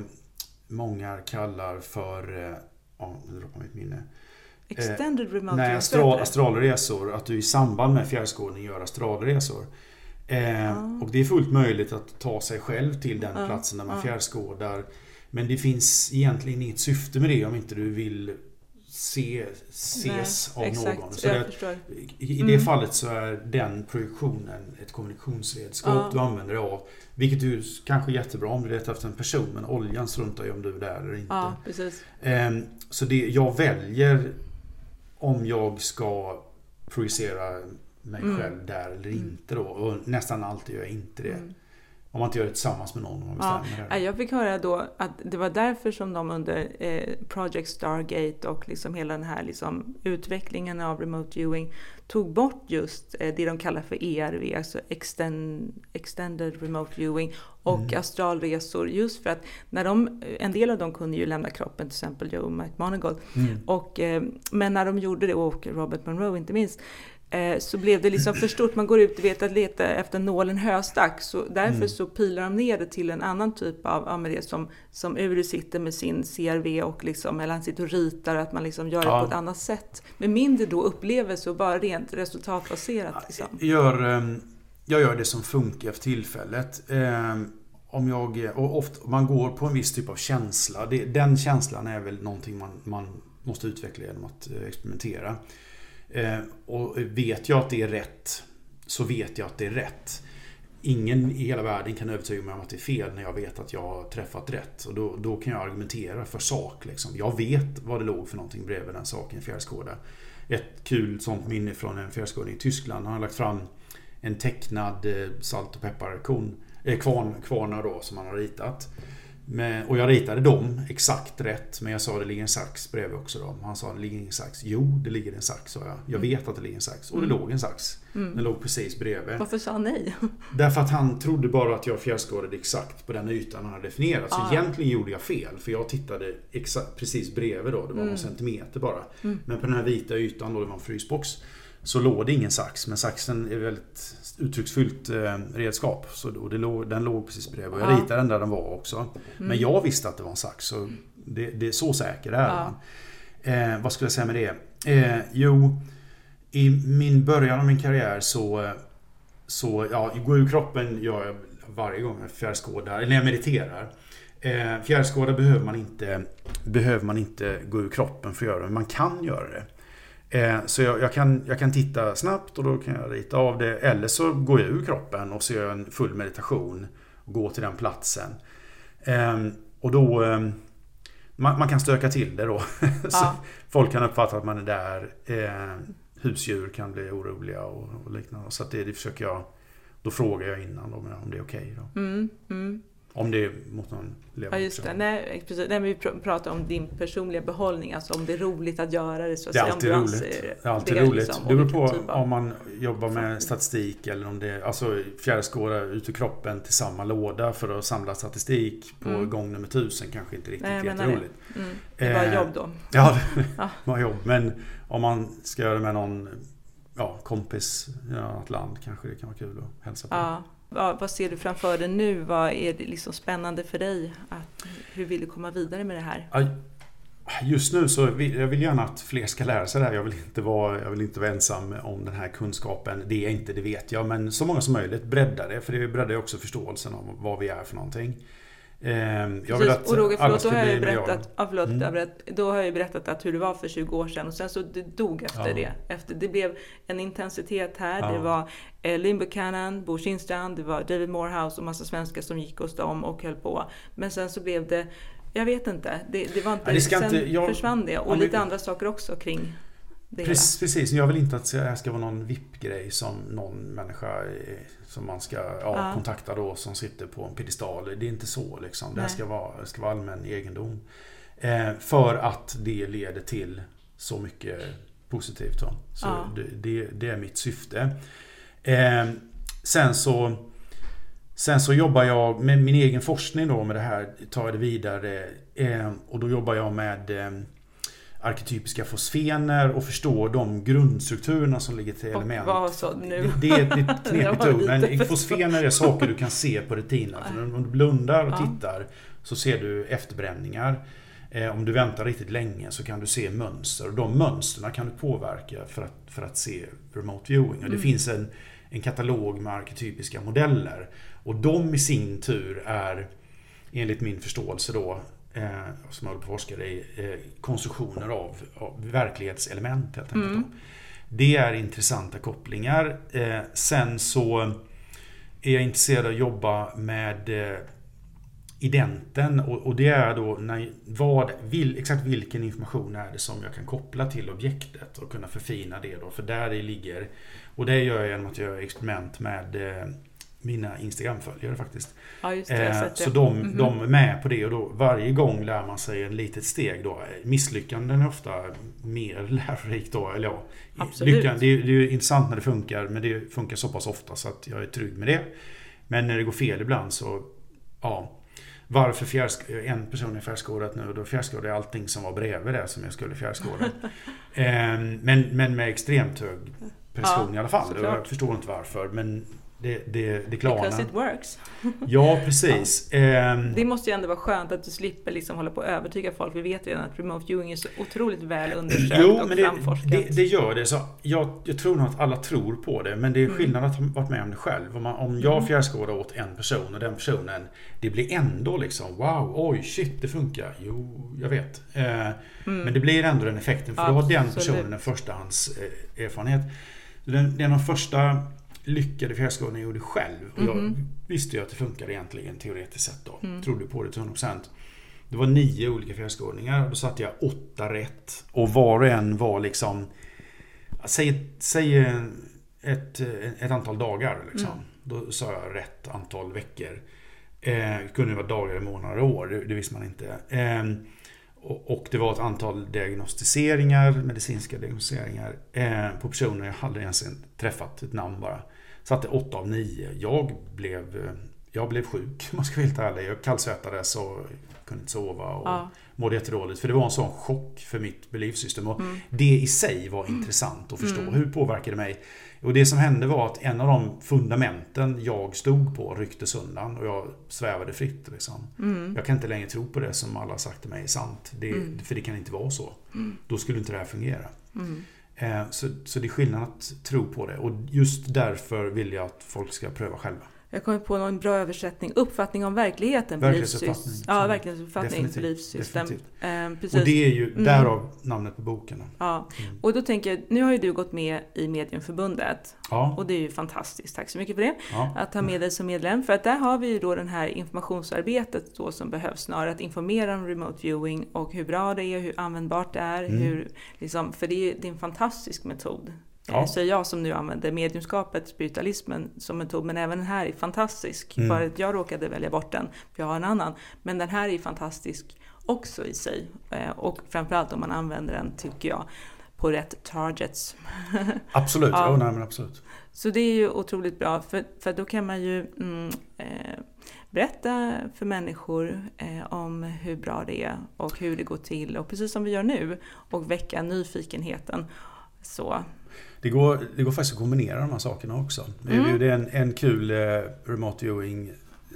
många kallar för, eh, ja, nu droppar mitt minne. Extended remote Nej, astral, astralresor. Att du i samband med fjärrskådning gör astralresor. Eh, ah. Och det är fullt möjligt att ta sig själv till den ah. platsen när man ah. fjärrskådar. Men det finns egentligen inget syfte med det om inte du vill se, ses Nej, av exakt. någon. Så det, i mm. det fallet så är den projektionen ett kommunikationsredskap ah. du använder dig av. Vilket du kanske är jättebra om du letar efter en person, men oljan struntar ju om du är där eller inte. Ja, precis. Eh, så det, jag väljer om jag ska projicera mig mm. själv där eller inte då. Och nästan alltid gör jag inte det. Mm. Om man inte gör det tillsammans med någon. Om man ja, jag fick höra då att det var därför som de under eh, Project Stargate och liksom hela den här liksom utvecklingen av remote viewing tog bort just eh, det de kallar för E R V, alltså extend, Extended Remote Viewing och mm. astralresor, just för att när de, en del av dem kunde ju lämna kroppen, till exempel Joe McMoneagle, mm. och, eh, men när de gjorde det, och Robert Monroe inte minst, så blev det liksom för stort. Man går ut och vet att leta efter nålen höstack, så därför mm. så pilar de ner det till en annan typ av, ja, med det som, som Uri sitter med sin C R V och liksom, eller han sitter och ritar, att man liksom gör det ja. på ett annat sätt med mindre då upplevelse och bara rent resultatbaserat liksom. Gör, jag gör det som funkar för tillfället. om jag, och ofta, man går på en viss typ av känsla. Det, den känslan är väl någonting man, man måste utveckla genom att experimentera. Eh, och vet jag att det är rätt, så vet jag att det är rätt. Ingen i hela världen kan övertyga mig om att det är fel när jag vet att jag har träffat rätt. Och då, då kan jag argumentera för sak. Liksom. Jag vet vad det låg för någonting bredvid den saken i fjärrskåda. Ett kul sånt minne från en fjärrskådning i Tyskland. Han har lagt fram en tecknad salt- och pepparkon, eh, kvarn, kvarnar då, som han har ritat. Men, och jag ritade dem exakt rätt, men jag sa det ligger en sax bredvid också då. Han sa det ligger en sax. Jo, det ligger en sax, sa jag. Jag vet att det ligger en sax. Och det mm. låg en sax. Mm. Den låg precis bredvid. Varför sa han nej? Därför att han trodde bara att jag fjärrskådade exakt på den ytan han hade definierat. Så ah. egentligen gjorde jag fel, för jag tittade exakt, precis bredvid då. Det var mm. någon centimeter bara. Mm. Men på den här vita ytan då, det var en frysbox, så låg det ingen sax. Men saxen är väldigt uttrycksfullt eh, redskap. Så då, det låg, den låg precis bredvid. Och jag ritade den där den var också. Mm. Men jag visste att det var en sax. Så det, det är så säker är ja. eh, Vad skulle jag säga med det? Eh, jo, i min början av min karriär så, så ja, gå ur kroppen gör jag varje gång jag fjärrskådar. Eller när jag mediterar. Eh, fjärrskådar behöver man inte, behöver man inte gå ur kroppen för att göra det. Men man kan göra det. Så jag, jag, kan, jag kan titta snabbt och då kan jag rita av det. Eller så går jag ur kroppen och så gör jag en full meditation och går till den platsen. Och då man, man kan stöka till det då. Ja. Så folk kan uppfatta att man är där. Husdjur kan bli oroliga och, och liknande. Så att det, det försöker jag. Då frågar jag innan då, om det är okej då. Mm, mm. Om det är mot någon levande. Ja, just det. Nej, precis. Nej, men vi pr- pratar om din personliga behållning. Alltså om det är roligt att göra det. Så att det är alltid säga, roligt. Det är alltid det roligt. Liksom, det beror på typ om man jobbar med statistik eller om det är alltså fjärrskåda ut ur kroppen till samma låda för att samla statistik på mm. gång nummer tusen. Kanske inte riktigt nej, jätteroligt. Det. Mm. det är bara eh, jobb då. Ja, det ja. var jobb. Men om man ska göra det med någon ja, kompis i ett annat land kanske det kan vara kul att hälsa på. Ja. Ja, vad ser du framför dig nu? Vad är det liksom spännande för dig? Att, hur vill du komma vidare med det här? Just nu så vill jag vill gärna att fler ska lära sig det här. Jag vill inte vara, jag vill inte vara ensam om den här kunskapen. Det är inte, det vet jag. Men så många som möjligt bredda det. För det breddar också förståelsen om vad vi är för någonting. Jag vill att och Roger, förlåt, då har jag ju berättat, ja, förlåt, mm. jag då har jag ju berättat att hur det var för tjugo år sedan och sen så det dog efter ja. det. Efter, det blev en intensitet här. Ja. Det var eh, Lynn Buchanan, Bo Shinstrand, det var David Morehouse och massa svenskar som gick och stod om och höll på. Men sen så blev det, jag vet inte, det, det var inte, ja, det sen inte, jag, försvann det. Och lite vi, andra saker också kring det precis, precis, jag vill inte att det ska vara någon V I P-grej som någon människa som man ska ja, ja. kontakta då som sitter på en pedestal. Det är inte så liksom. Det här ska vara, det ska vara allmän egendom. Eh, för att det leder till så mycket positivt. Då. Så ja. det, det, det är mitt syfte. Eh, sen så sen så jobbar jag med min egen forskning då med det här, tar jag det vidare. Eh, och då jobbar jag med eh, arketypiska fosfener och förstår de grundstrukturerna som ligger till element. Vad sa du nu? Det, det är ett knepigt ord, men fosfener är saker du kan se på rutinerna. För om du blundar och tittar så ser du efterbränningar. Eh, om du väntar riktigt länge så kan du se mönster. Och de mönsterna kan du påverka för att, för att se remote viewing. Och det mm. finns en, en katalog med arketypiska modeller. Och de i sin tur är, enligt min förståelse då, Eh, som jag håller på att forska i eh, konstruktioner av, av verklighetselement helt enkelt. Mm. Det är intressanta kopplingar. Eh, sen så är jag intresserad av att jobba med eh, identen och, och det är då när, vad, vil, exakt vilken information är det som jag kan koppla till objektet och kunna förfina det då, för där det ligger, och det gör jag genom att göra experiment med eh, mina Instagram-följare faktiskt. Ja, just det, eh, så de, mm-hmm. de är med på det och då varje gång lär man sig en litet steg då. Misslyckanden är ofta mer lärorikt då, eller ja. Absolut. Lyckan, det, är, det är intressant när det funkar, men det funkar så pass ofta så att jag är trygg med det. Men när det går fel ibland så ja, varför fjärrsk- en person är fjärrskådat nu och då fjärrskådade jag allting som var bredvid det som jag skulle fjärrskåda. eh, men, men med extremt hög precision ja, i alla fall. Jag förstår inte varför, men det, det, det klarnar. Because it works. Ja, precis. Ja. Um, det måste ju ändå vara skönt att du slipper liksom hålla på att övertyga folk. Vi vet redan att remote viewing är så otroligt väl undersökt jo, och men framforskat. Det, det, det gör det. Så jag, jag tror nog att alla tror på det. Men det är skillnad att ha varit med om det själv. Om, man, om jag fjärrskådar åt en person och den personen, det blir ändå liksom wow, oj, shit, det funkar. Jo, jag vet. Uh, mm. Men det blir ändå den effekten. För ja, då har den personen en förstahands eh, erfarenhet. Den, den av första lyckade fjärrskådningen jag gjorde själv. Och jag mm-hmm. visste ju att det funkar egentligen teoretiskt sett då. Mm. Trodde på det till hundra procent. Det var nio olika fjärrskådningar och då satte jag åtta rätt. Och var och en var liksom, säg, säg ett, ett antal dagar liksom. Mm. Då sa jag rätt antal veckor. Eh, det kunde vara dagar, månader, år. Det, det visste man inte. Eh, och, och det var ett antal diagnostiseringar, medicinska diagnostiseringar eh, på personer jag hade ens träffat ett namn bara. Satte åtta av nio. Jag blev, jag blev sjuk, man ska vara helt ärlig. Jag kallsvettades och kunde inte sova och ja. mådde jättedåligt. För det var en sån chock för mitt beliefsystem. Och mm. det i sig var mm. intressant att förstå. Mm. Hur påverkade det mig? Och det som hände var att en av de fundamenten jag stod på rycktes undan. Och jag svävade fritt. Liksom. Mm. Jag kan inte längre tro på det som alla har sagt till mig är sant. Det, mm. För det kan inte vara så. Mm. Då skulle inte det här fungera. Mm. Eh, så, så det är skillnad att tro på det. Och just därför vill jag att folk ska pröva själva. Jag kommer på någon bra översättning. Uppfattning om verkligheten. Verklighetsuppfattning. Ja, verklighetsuppfattning. Beliefsystem. Eh, och det är ju därav mm. namnet på boken. Ja, mm. och då tänker jag, nu har ju du gått med i Mediumförbundet. Ja. Och det är ju fantastiskt. Tack så mycket för det. Ja. Att ha med dig som medlem. För att där har vi ju då den här informationsarbetet då som behövs snarare. Att informera om remote viewing och hur bra det är, hur användbart det är. Mm. Hur, liksom, för det är, det är en fantastisk metod. Ja. Så jag som nu använder mediumskapet, spiritualismen som metod, men även den här är fantastisk. Mm. Bara att jag råkade välja bort den, för jag har en annan. Men den här är fantastisk också i sig. Och framförallt om man använder den, tycker jag, på rätt targets. Absolut, ja. Ja, nej, men absolut. Så det är ju otroligt bra, för, för då kan man ju mm, eh, berätta för människor eh, om hur bra det är och hur det går till. Och precis som vi gör nu, och väcka nyfikenheten. Så... Det går, det går faktiskt att kombinera de här sakerna också. Mm. Det är en, en kul eh, remote viewing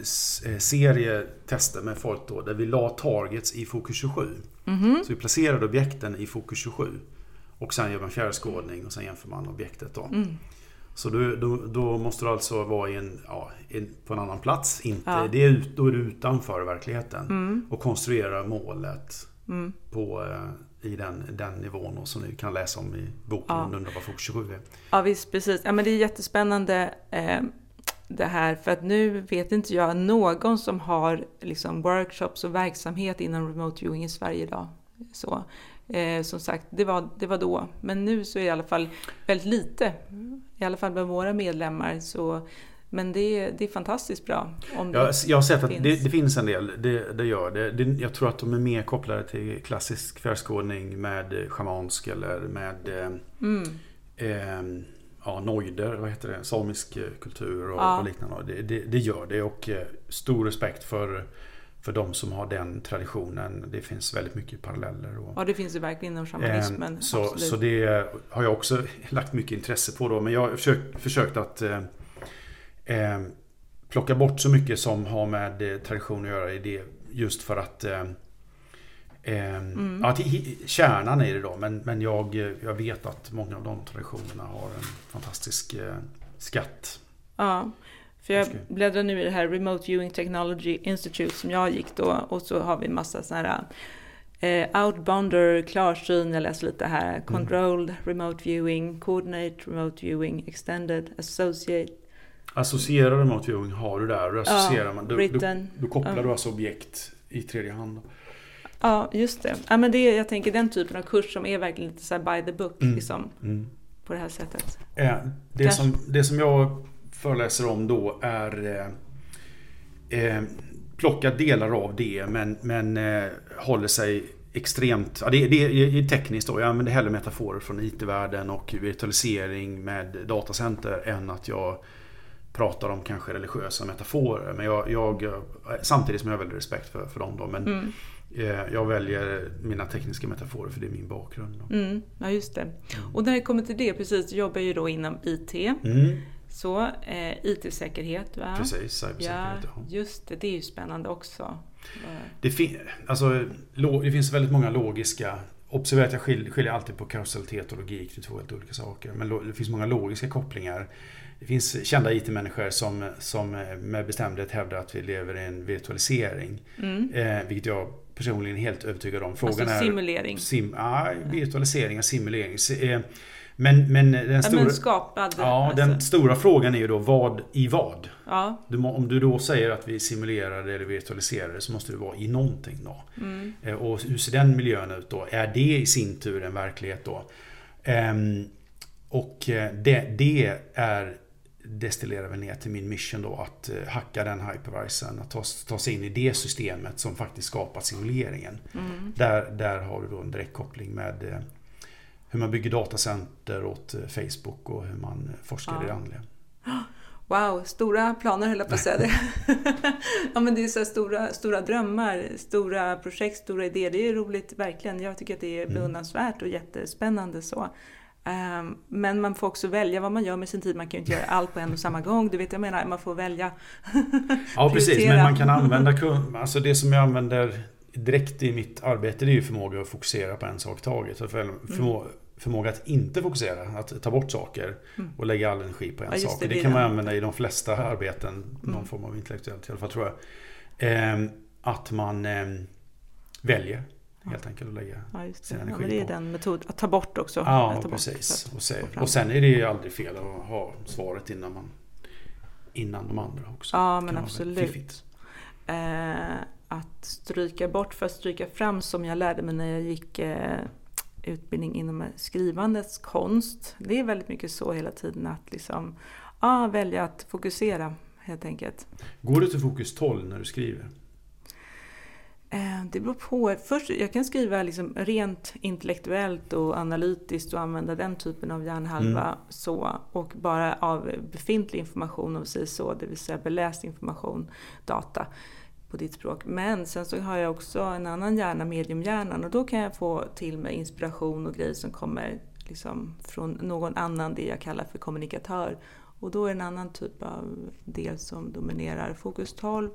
serie tester med folk då, där vi la targets i fokus tjugosju. Mm. Så vi placerade objekten i fokus tjugosju. Och sen gör man fjärrskådning och sen jämför man objektet då. Mm. Så då, då, då måste du alltså vara i en, ja, in, på en annan plats. Inte, ja. det är ut, då är du utanför verkligheten. Mm. Och konstruera målet mm. på... Eh, i den, den nivån och som ni kan läsa om i boken ja. om undrar vad fokus tjugosju är. Ja visst, precis. Ja, men det är jättespännande eh, det här, för att nu vet inte jag någon som har liksom workshops och verksamhet inom remote viewing i Sverige idag. Så, eh, som sagt, det var, det var då. Men nu så är det i alla fall väldigt lite, i alla fall med våra medlemmar, så... Men det, det är fantastiskt bra. Om det jag, jag har sett att finns. Det, det finns en del, det, det gör det. det. Jag tror att de är mer kopplade till klassisk fjärrskådning med schamansk eller med mm. eh, ja, noider, vad heter det? Samisk kultur och, ja. och liknande. Det, det, det gör det, och eh, stor respekt för, för de som har den traditionen. Det finns väldigt mycket paralleller. Och, ja, det finns ju verkligen inom shamanismen. Eh, så, så det har jag också lagt mycket intresse på då. Men jag har försökt, försökt att eh, Eh, plocka bort så mycket som har med eh, tradition att göra i det, just för att eh, eh, mm. ja, till, kärnan är det då, men, men jag, jag vet att många av de traditionerna har en fantastisk eh, skatt. Ja, för jag bläddrar nu i det här Remote Viewing Technology Institute som jag gick då, och så har vi en massa sådana här eh, outbounder, klarsyn, jag läser lite här, controlled mm. remote viewing, coordinate remote viewing, extended, associate. Associera remote viewing har du där. Och associerar ja, man, då, då, då kopplar ja. du alltså objekt i tredje hand. Ja, just det. Ja, men det är, jag tänker den typen av kurs som är verkligen lite så här by the book mm. liksom, mm. på det här sättet. Eh, det, som, det som jag föreläser om då är eh, eh, plocka delar av det, men, men eh, håller sig extremt, ja, det, det är tekniskt då. Jag använder hellre metaforer från I T-världen och virtualisering med datacenter än att jag pratar om kanske religiösa metaforer, men jag, jag samtidigt som jag har väldigt respekt för, för dem då, men mm. eh, jag väljer mina tekniska metaforer för det är min bakgrund då. Mm, ja just det. Mm. Och när det kommer till det, precis, jag jobbar ju då inom I T. Mm. Så, eh, I T-säkerhet va? Precis, cybersäkerhet. Ja, just det, det är ju spännande också. Det, fin- alltså, lo- det finns väldigt många logiska, observera att jag skiljer, skiljer alltid på kausalitet och logik, det är två helt olika saker. Men lo- det finns många logiska kopplingar. Det finns kända I T-människor som, som med bestämdhet hävdar att vi lever i en virtualisering. Mm. Eh, vilket jag personligen är helt övertygad om. Frågan alltså simulering? Är, sim, ah, virtualisering och simulering. Eh, men, men den stora, ja, men skapad, ja, alltså. Den stora frågan är ju då vad i vad? Ja. Du, om du då säger att vi simulerar det eller virtualiserar det så måste det vara i någonting då. Mm. Eh, och hur ser den miljön ut då? Är det i sin tur en verklighet då? Eh, och det, det är destillerar väl ner till min mission då att uh, hacka den hypervisern, att ta, ta sig in i det systemet som faktiskt skapar simuleringen. Mm. Där, där har vi då en direkt koppling med uh, hur man bygger datacenter åt uh, Facebook och hur man uh, forskar ja. i det andliga. Wow, stora planer höll jag på att säga det. Ja, men det är så här stora, stora drömmar, stora projekt, stora idéer. Det är roligt, verkligen. Jag tycker att det är beundransvärt och jättespännande så. Um, men man får också välja vad man gör med sin tid. Man kan ju inte göra allt på en och samma gång. Du vet, jag menar, man får välja. Ja, precis. Men man kan använda, alltså det som jag använder direkt i mitt arbete, det är ju förmåga att fokusera på en sak taget. Förmå, mm. Förmåga att inte fokusera, att ta bort saker mm. och lägga all energi på en ja, sak. Det, det kan man använda i de flesta arbeten, mm. någon form av intellektuellt i alla fall tror jag. Um, att man um, väljer. Helt enkelt att lägga ja, just det. sin energi ja, men det är på. den metod att ta bort också. Ja, ta precis. Bort och, se, och sen är det ju aldrig fel att ha svaret innan man innan de andra också. Ja, men absolut. Eh, att stryka bort för att stryka fram, som jag lärde mig när jag gick eh, utbildning inom skrivandets konst. Det är väldigt mycket så hela tiden att liksom ja, välja att fokusera helt enkelt. Går du till fokus tolv när du skriver? Det beror på. Först, jag kan skriva liksom rent intellektuellt och analytiskt och använda den typen av hjärnhalva mm. så, och bara av befintlig information, och så, det vill säga beläst information, data på ditt språk. Men sen så har jag också en annan hjärna, mediumhjärnan, och då kan jag få till mig inspiration och grejer som kommer liksom från någon annan, det jag kallar för kommunikatör. Och då är det en annan typ av del som dominerar. Fokus tolv.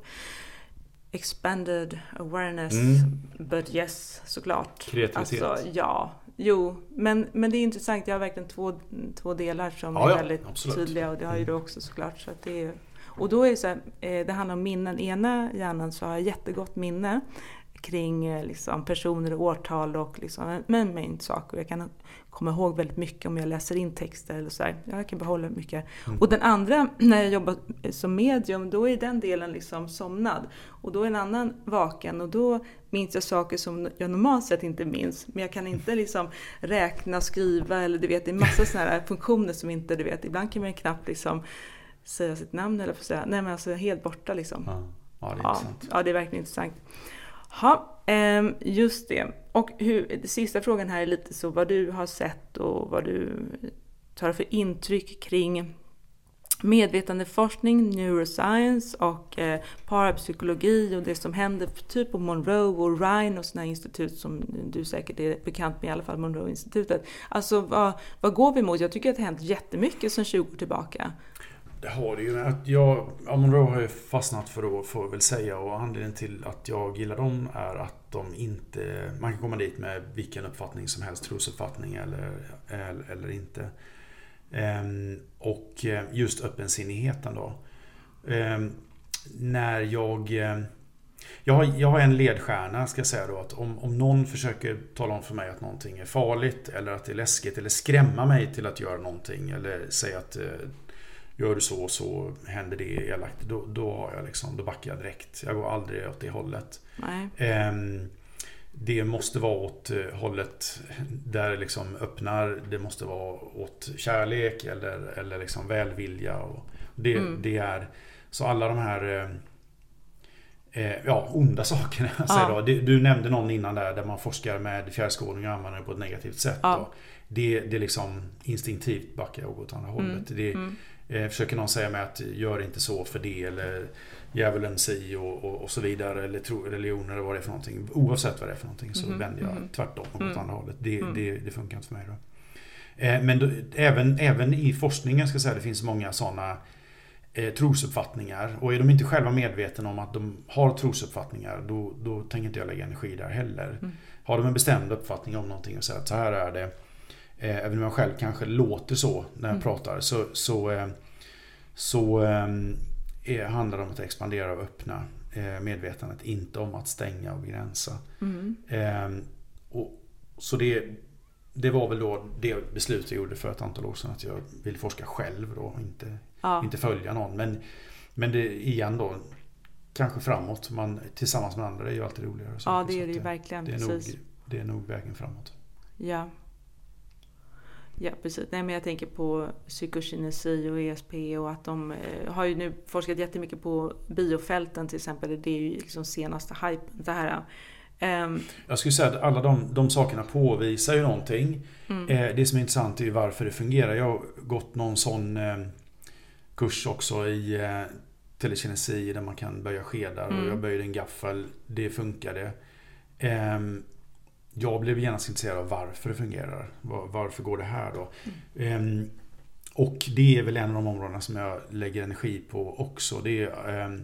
Expanded awareness, mm. but yes, såklart. Kreativitet. Alltså, ja, jo, men, men det är intressant. Jag har verkligen två, två delar som ja, är ja, väldigt absolut. tydliga, och det har ju du också såklart. Så att det är, och då är det så här, det handlar om minnen. Ena hjärnan så har jag jättegott minne kring liksom, personer och årtal och liksom, men mängd saker. Jag kan komma ihåg väldigt mycket om jag läser in texter eller så här. Jag kan behålla mycket. Mm. Och den andra, när jag jobbar som medium, då är den delen liksom somnad. Och då är en annan vaken, och då minns jag saker som jag normalt sett inte minns. Men jag kan inte liksom räkna, skriva, eller du vet, det är massa sådana här funktioner som inte, du vet, ibland kan man knappt liksom säga sitt namn eller få säga, nej men alltså helt borta liksom. Ja, ja, det är ja, intressant. Ja, det är verkligen intressant. Ja, just det. Och hur, sista frågan här är lite så vad du har sett och vad du tar för intryck kring medvetandeforskning, neuroscience och eh, parapsykologi och det som händer typ på Monroe och Rhine och sådana institut som du säkert är bekant med, i alla fall Monroe-institutet. Alltså vad, vad går vi mot? Jag tycker att det har hänt jättemycket sedan tjugo år tillbaka. Det har det ju. Att jag, Monroe har ju fastnat för då, får jag väl säga, och anledningen till att jag gillar dem är att de inte, man kan komma dit med vilken uppfattning som helst, trosuppfattning eller, eller, eller inte. Ehm, och just öppensinnigheten då. Ehm, när jag, jag har, jag har en ledstjärna, ska jag säga då, att om, om någon försöker tala om för mig att någonting är farligt eller att det är läskigt eller skrämma mig till att göra någonting eller säga att gör du så så händer det elakt, då, då, har jag liksom, då backar jag direkt. Jag går aldrig åt det hållet. Nej. Ehm, det måste vara åt hållet där det liksom öppnar, det måste vara åt kärlek eller, eller liksom välvilja. Och det, mm. det är, så alla de här eh, ja, onda sakerna. Ja. Då. Du, du nämnde någon innan där, där man forskar med fjärrskådning och använder det på ett negativt sätt. Ja. Då. Det, det är liksom instinktivt backar jag och går åt andra hållet. Mm. Det, mm. Eh, försöker någon säga mig att gör inte så för det eller djävulen si och, och, och så vidare eller tro, religioner eller vad det är för någonting, oavsett vad det är för någonting så mm. vänder jag mm. tvärtom och går åt mm. andra hållet. Det, mm. det, det funkar inte för mig då. Eh, men då, även, även i forskningen ska jag säga, det finns många sådana eh, trosuppfattningar. Och är de inte själva medvetna om att de har trosuppfattningar, då, då tänker inte jag lägga energi där heller. Mm. Har de en bestämd uppfattning om någonting och säger att så här är det, eh, även om jag själv kanske låter så när jag mm. pratar, så, så, eh, så eh, handlar det om att expandera och öppna eh, medvetandet, inte om att stänga och begränsa. Mm. Eh, och, så det, det var väl då det beslut jag gjorde för ett antal år sedan, att jag vill forska själv då, och inte, ja. inte följa någon. Men, men det igen då, kanske framåt, man, tillsammans med andra är ju alltid roligare. Så ja, det är så det ju det, verkligen. Det är, precis. nog, det är nog vägen framåt. Ja. Ja, precis. Nej, men jag tänker på psykokinesi och E S P, och att de eh, har ju nu forskat jättemycket på biofälten till exempel. Det är ju liksom senaste hypen. Det här, um... Jag skulle säga att alla de, de sakerna påvisar ju någonting. Mm. Eh, det som är intressant är ju varför det fungerar. Jag har gått någon sån eh, kurs också i eh, telekinesi där man kan böja skedar. Mm. Och jag böjde en gaffel. Det funkade. Eh, Jag blev genast intresserad av varför det fungerar. Var, varför går det här då? Mm. Um, och det är väl en av de områdena som jag lägger energi på också. Det är um,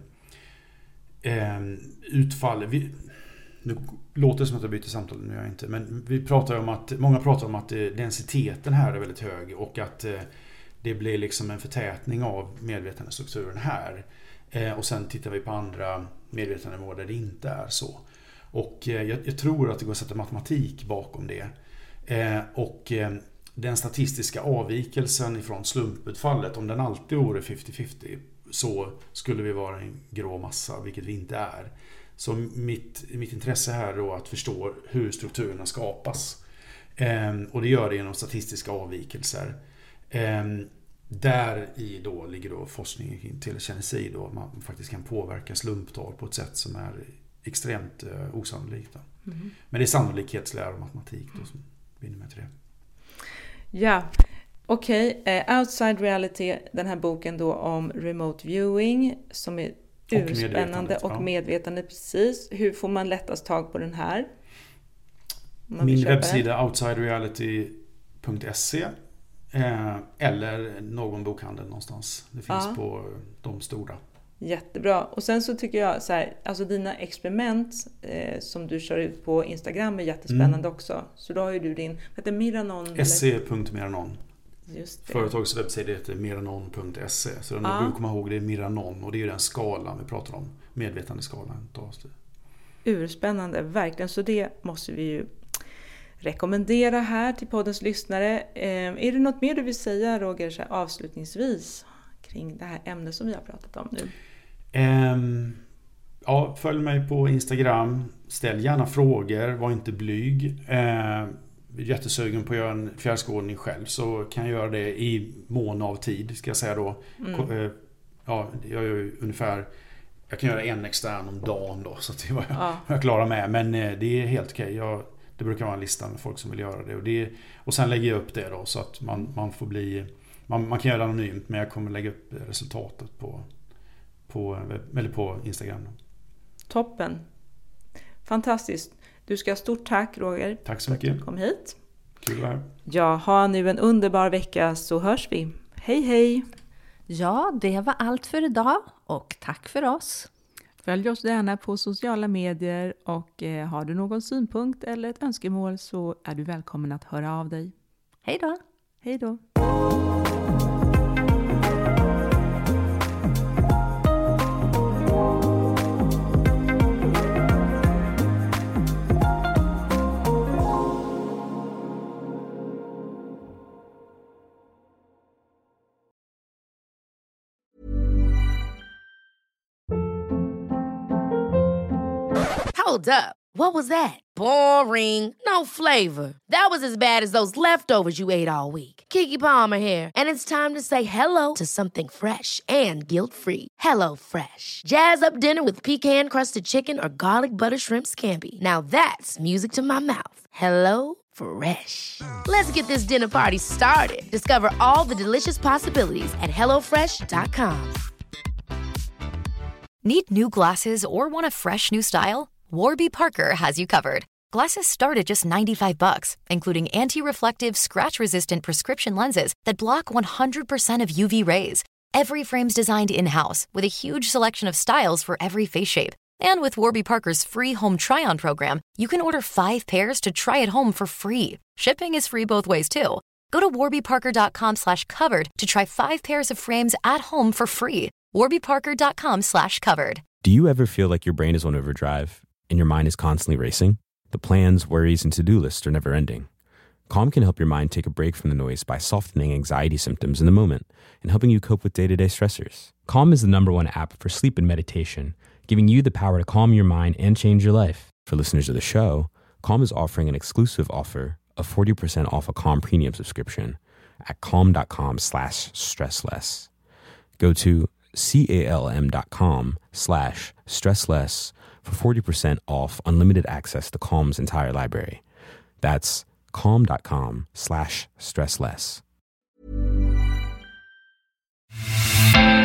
um, utfall. Vi, nu låter det som att jag byter samtal, nu gör jag inte. Men vi pratar om att, många pratar om att densiteten här är väldigt hög. Och att uh, det blir liksom en förtätning av medvetandestrukturen här. Uh, och sen tittar vi på andra medvetandenivåer där det inte är så. Och jag, jag tror att det går att sätta matematik bakom det. Eh, och eh, den statistiska avvikelsen ifrån slumputfallet, om den alltid vore femtio femtio, så skulle vi vara en grå massa, vilket vi inte är. Så mitt, mitt intresse här är då att förstå hur strukturerna skapas. Eh, och det gör det genom statistiska avvikelser. Eh, där i då ligger då forskning kring telekinesi, då man faktiskt kan påverka slumptal på ett sätt som är extremt uh, osannolikt. Mm. Men det är sannolikhetslära och matematik då som vinner mig till det. Ja, okej. Okay. Uh, Outside Reality, den här boken då om remote viewing som är urspännande och, och medvetande, ja. Precis. Hur får man lättast tag på den här? Min webbsida outside reality punkt se eh, eller någon bokhandel någonstans. Det finns ja. på de stora. Jättebra. Och sen så tycker jag så här, alltså dina experiment eh, som du kör ut på Instagram är jättespännande mm. också. Så då har ju du din, vad heter Miranon? se punkt miranon. Just det. Företagets webbsida heter miranon punkt se. Så den ja. du kommer ihåg, det är Miranon, och det är ju den skalan vi pratar om, medvetandeskalan. Urspännande, verkligen. Så det måste vi ju rekommendera här till poddens lyssnare. Eh, är det något mer du vill säga, Roger, så här, avslutningsvis kring det här ämnet som vi har pratat om nu? Um, ja, följ mig på Instagram. Ställ gärna frågor. Var inte blyg. Uh, jättesugen på att göra en fjärrskådning själv, så kan jag göra det i mån av tid, ska jag säga då. Mm. Uh, ja, jag gör ju ungefär, jag kan göra en extern om dagen då, så det var jag, ja. jag klarar med. Men uh, det är helt okej. Jag, det brukar vara en lista med folk som vill göra det. Och, det, och sen lägger jag upp det då, så att man, man får bli... Man, man kan göra det anonymt, men jag kommer lägga upp resultatet på, på, eller på Instagram. Toppen. Fantastiskt. Du ska ha stort tack, Roger. Tack så mycket. Kom hit. Kul att vara här. Ja, ha nu en underbar vecka, så hörs vi. Hej, hej. Ja, det var allt för idag, och tack för oss. Följ oss gärna på sociala medier, och eh, har du någon synpunkt eller ett önskemål så är du välkommen att höra av dig. Hej då. Hej då. Hold up. What was that? Boring. No flavor. That was as bad as those leftovers you ate all week. Keke Palmer here, and it's time to say hello to something fresh and guilt-free. Hello Fresh. Jazz up dinner with pecan-crusted chicken or garlic butter shrimp scampi. Now that's music to my mouth. Hello Fresh. Let's get this dinner party started. Discover all the delicious possibilities at hello fresh dot com. Need new glasses or want a fresh new style? Warby Parker has you covered. Glasses start at just ninety-five bucks, including anti-reflective, scratch-resistant prescription lenses that block one hundred percent of U V rays. Every frame's designed in-house with a huge selection of styles for every face shape. And with Warby Parker's free home try-on program, you can order five pairs to try at home for free. Shipping is free both ways, too. Go to warbyparker.com slash covered to try five pairs of frames at home for free. warbyparker.com slash covered. Do you ever feel like your brain is on overdrive and your mind is constantly racing? The plans, worries, and to-do lists are never ending. Calm can help your mind take a break from the noise by softening anxiety symptoms in the moment and helping you cope with day-to-day stressors. Calm is the number one app for sleep and meditation, giving you the power to calm your mind and change your life. For listeners of the show, Calm is offering an exclusive offer of forty percent off a Calm premium subscription at calm.com slash stressless. Go to calm.com slash stressless for forty percent off unlimited access to Calm's entire library. That's calm.com slash stressless.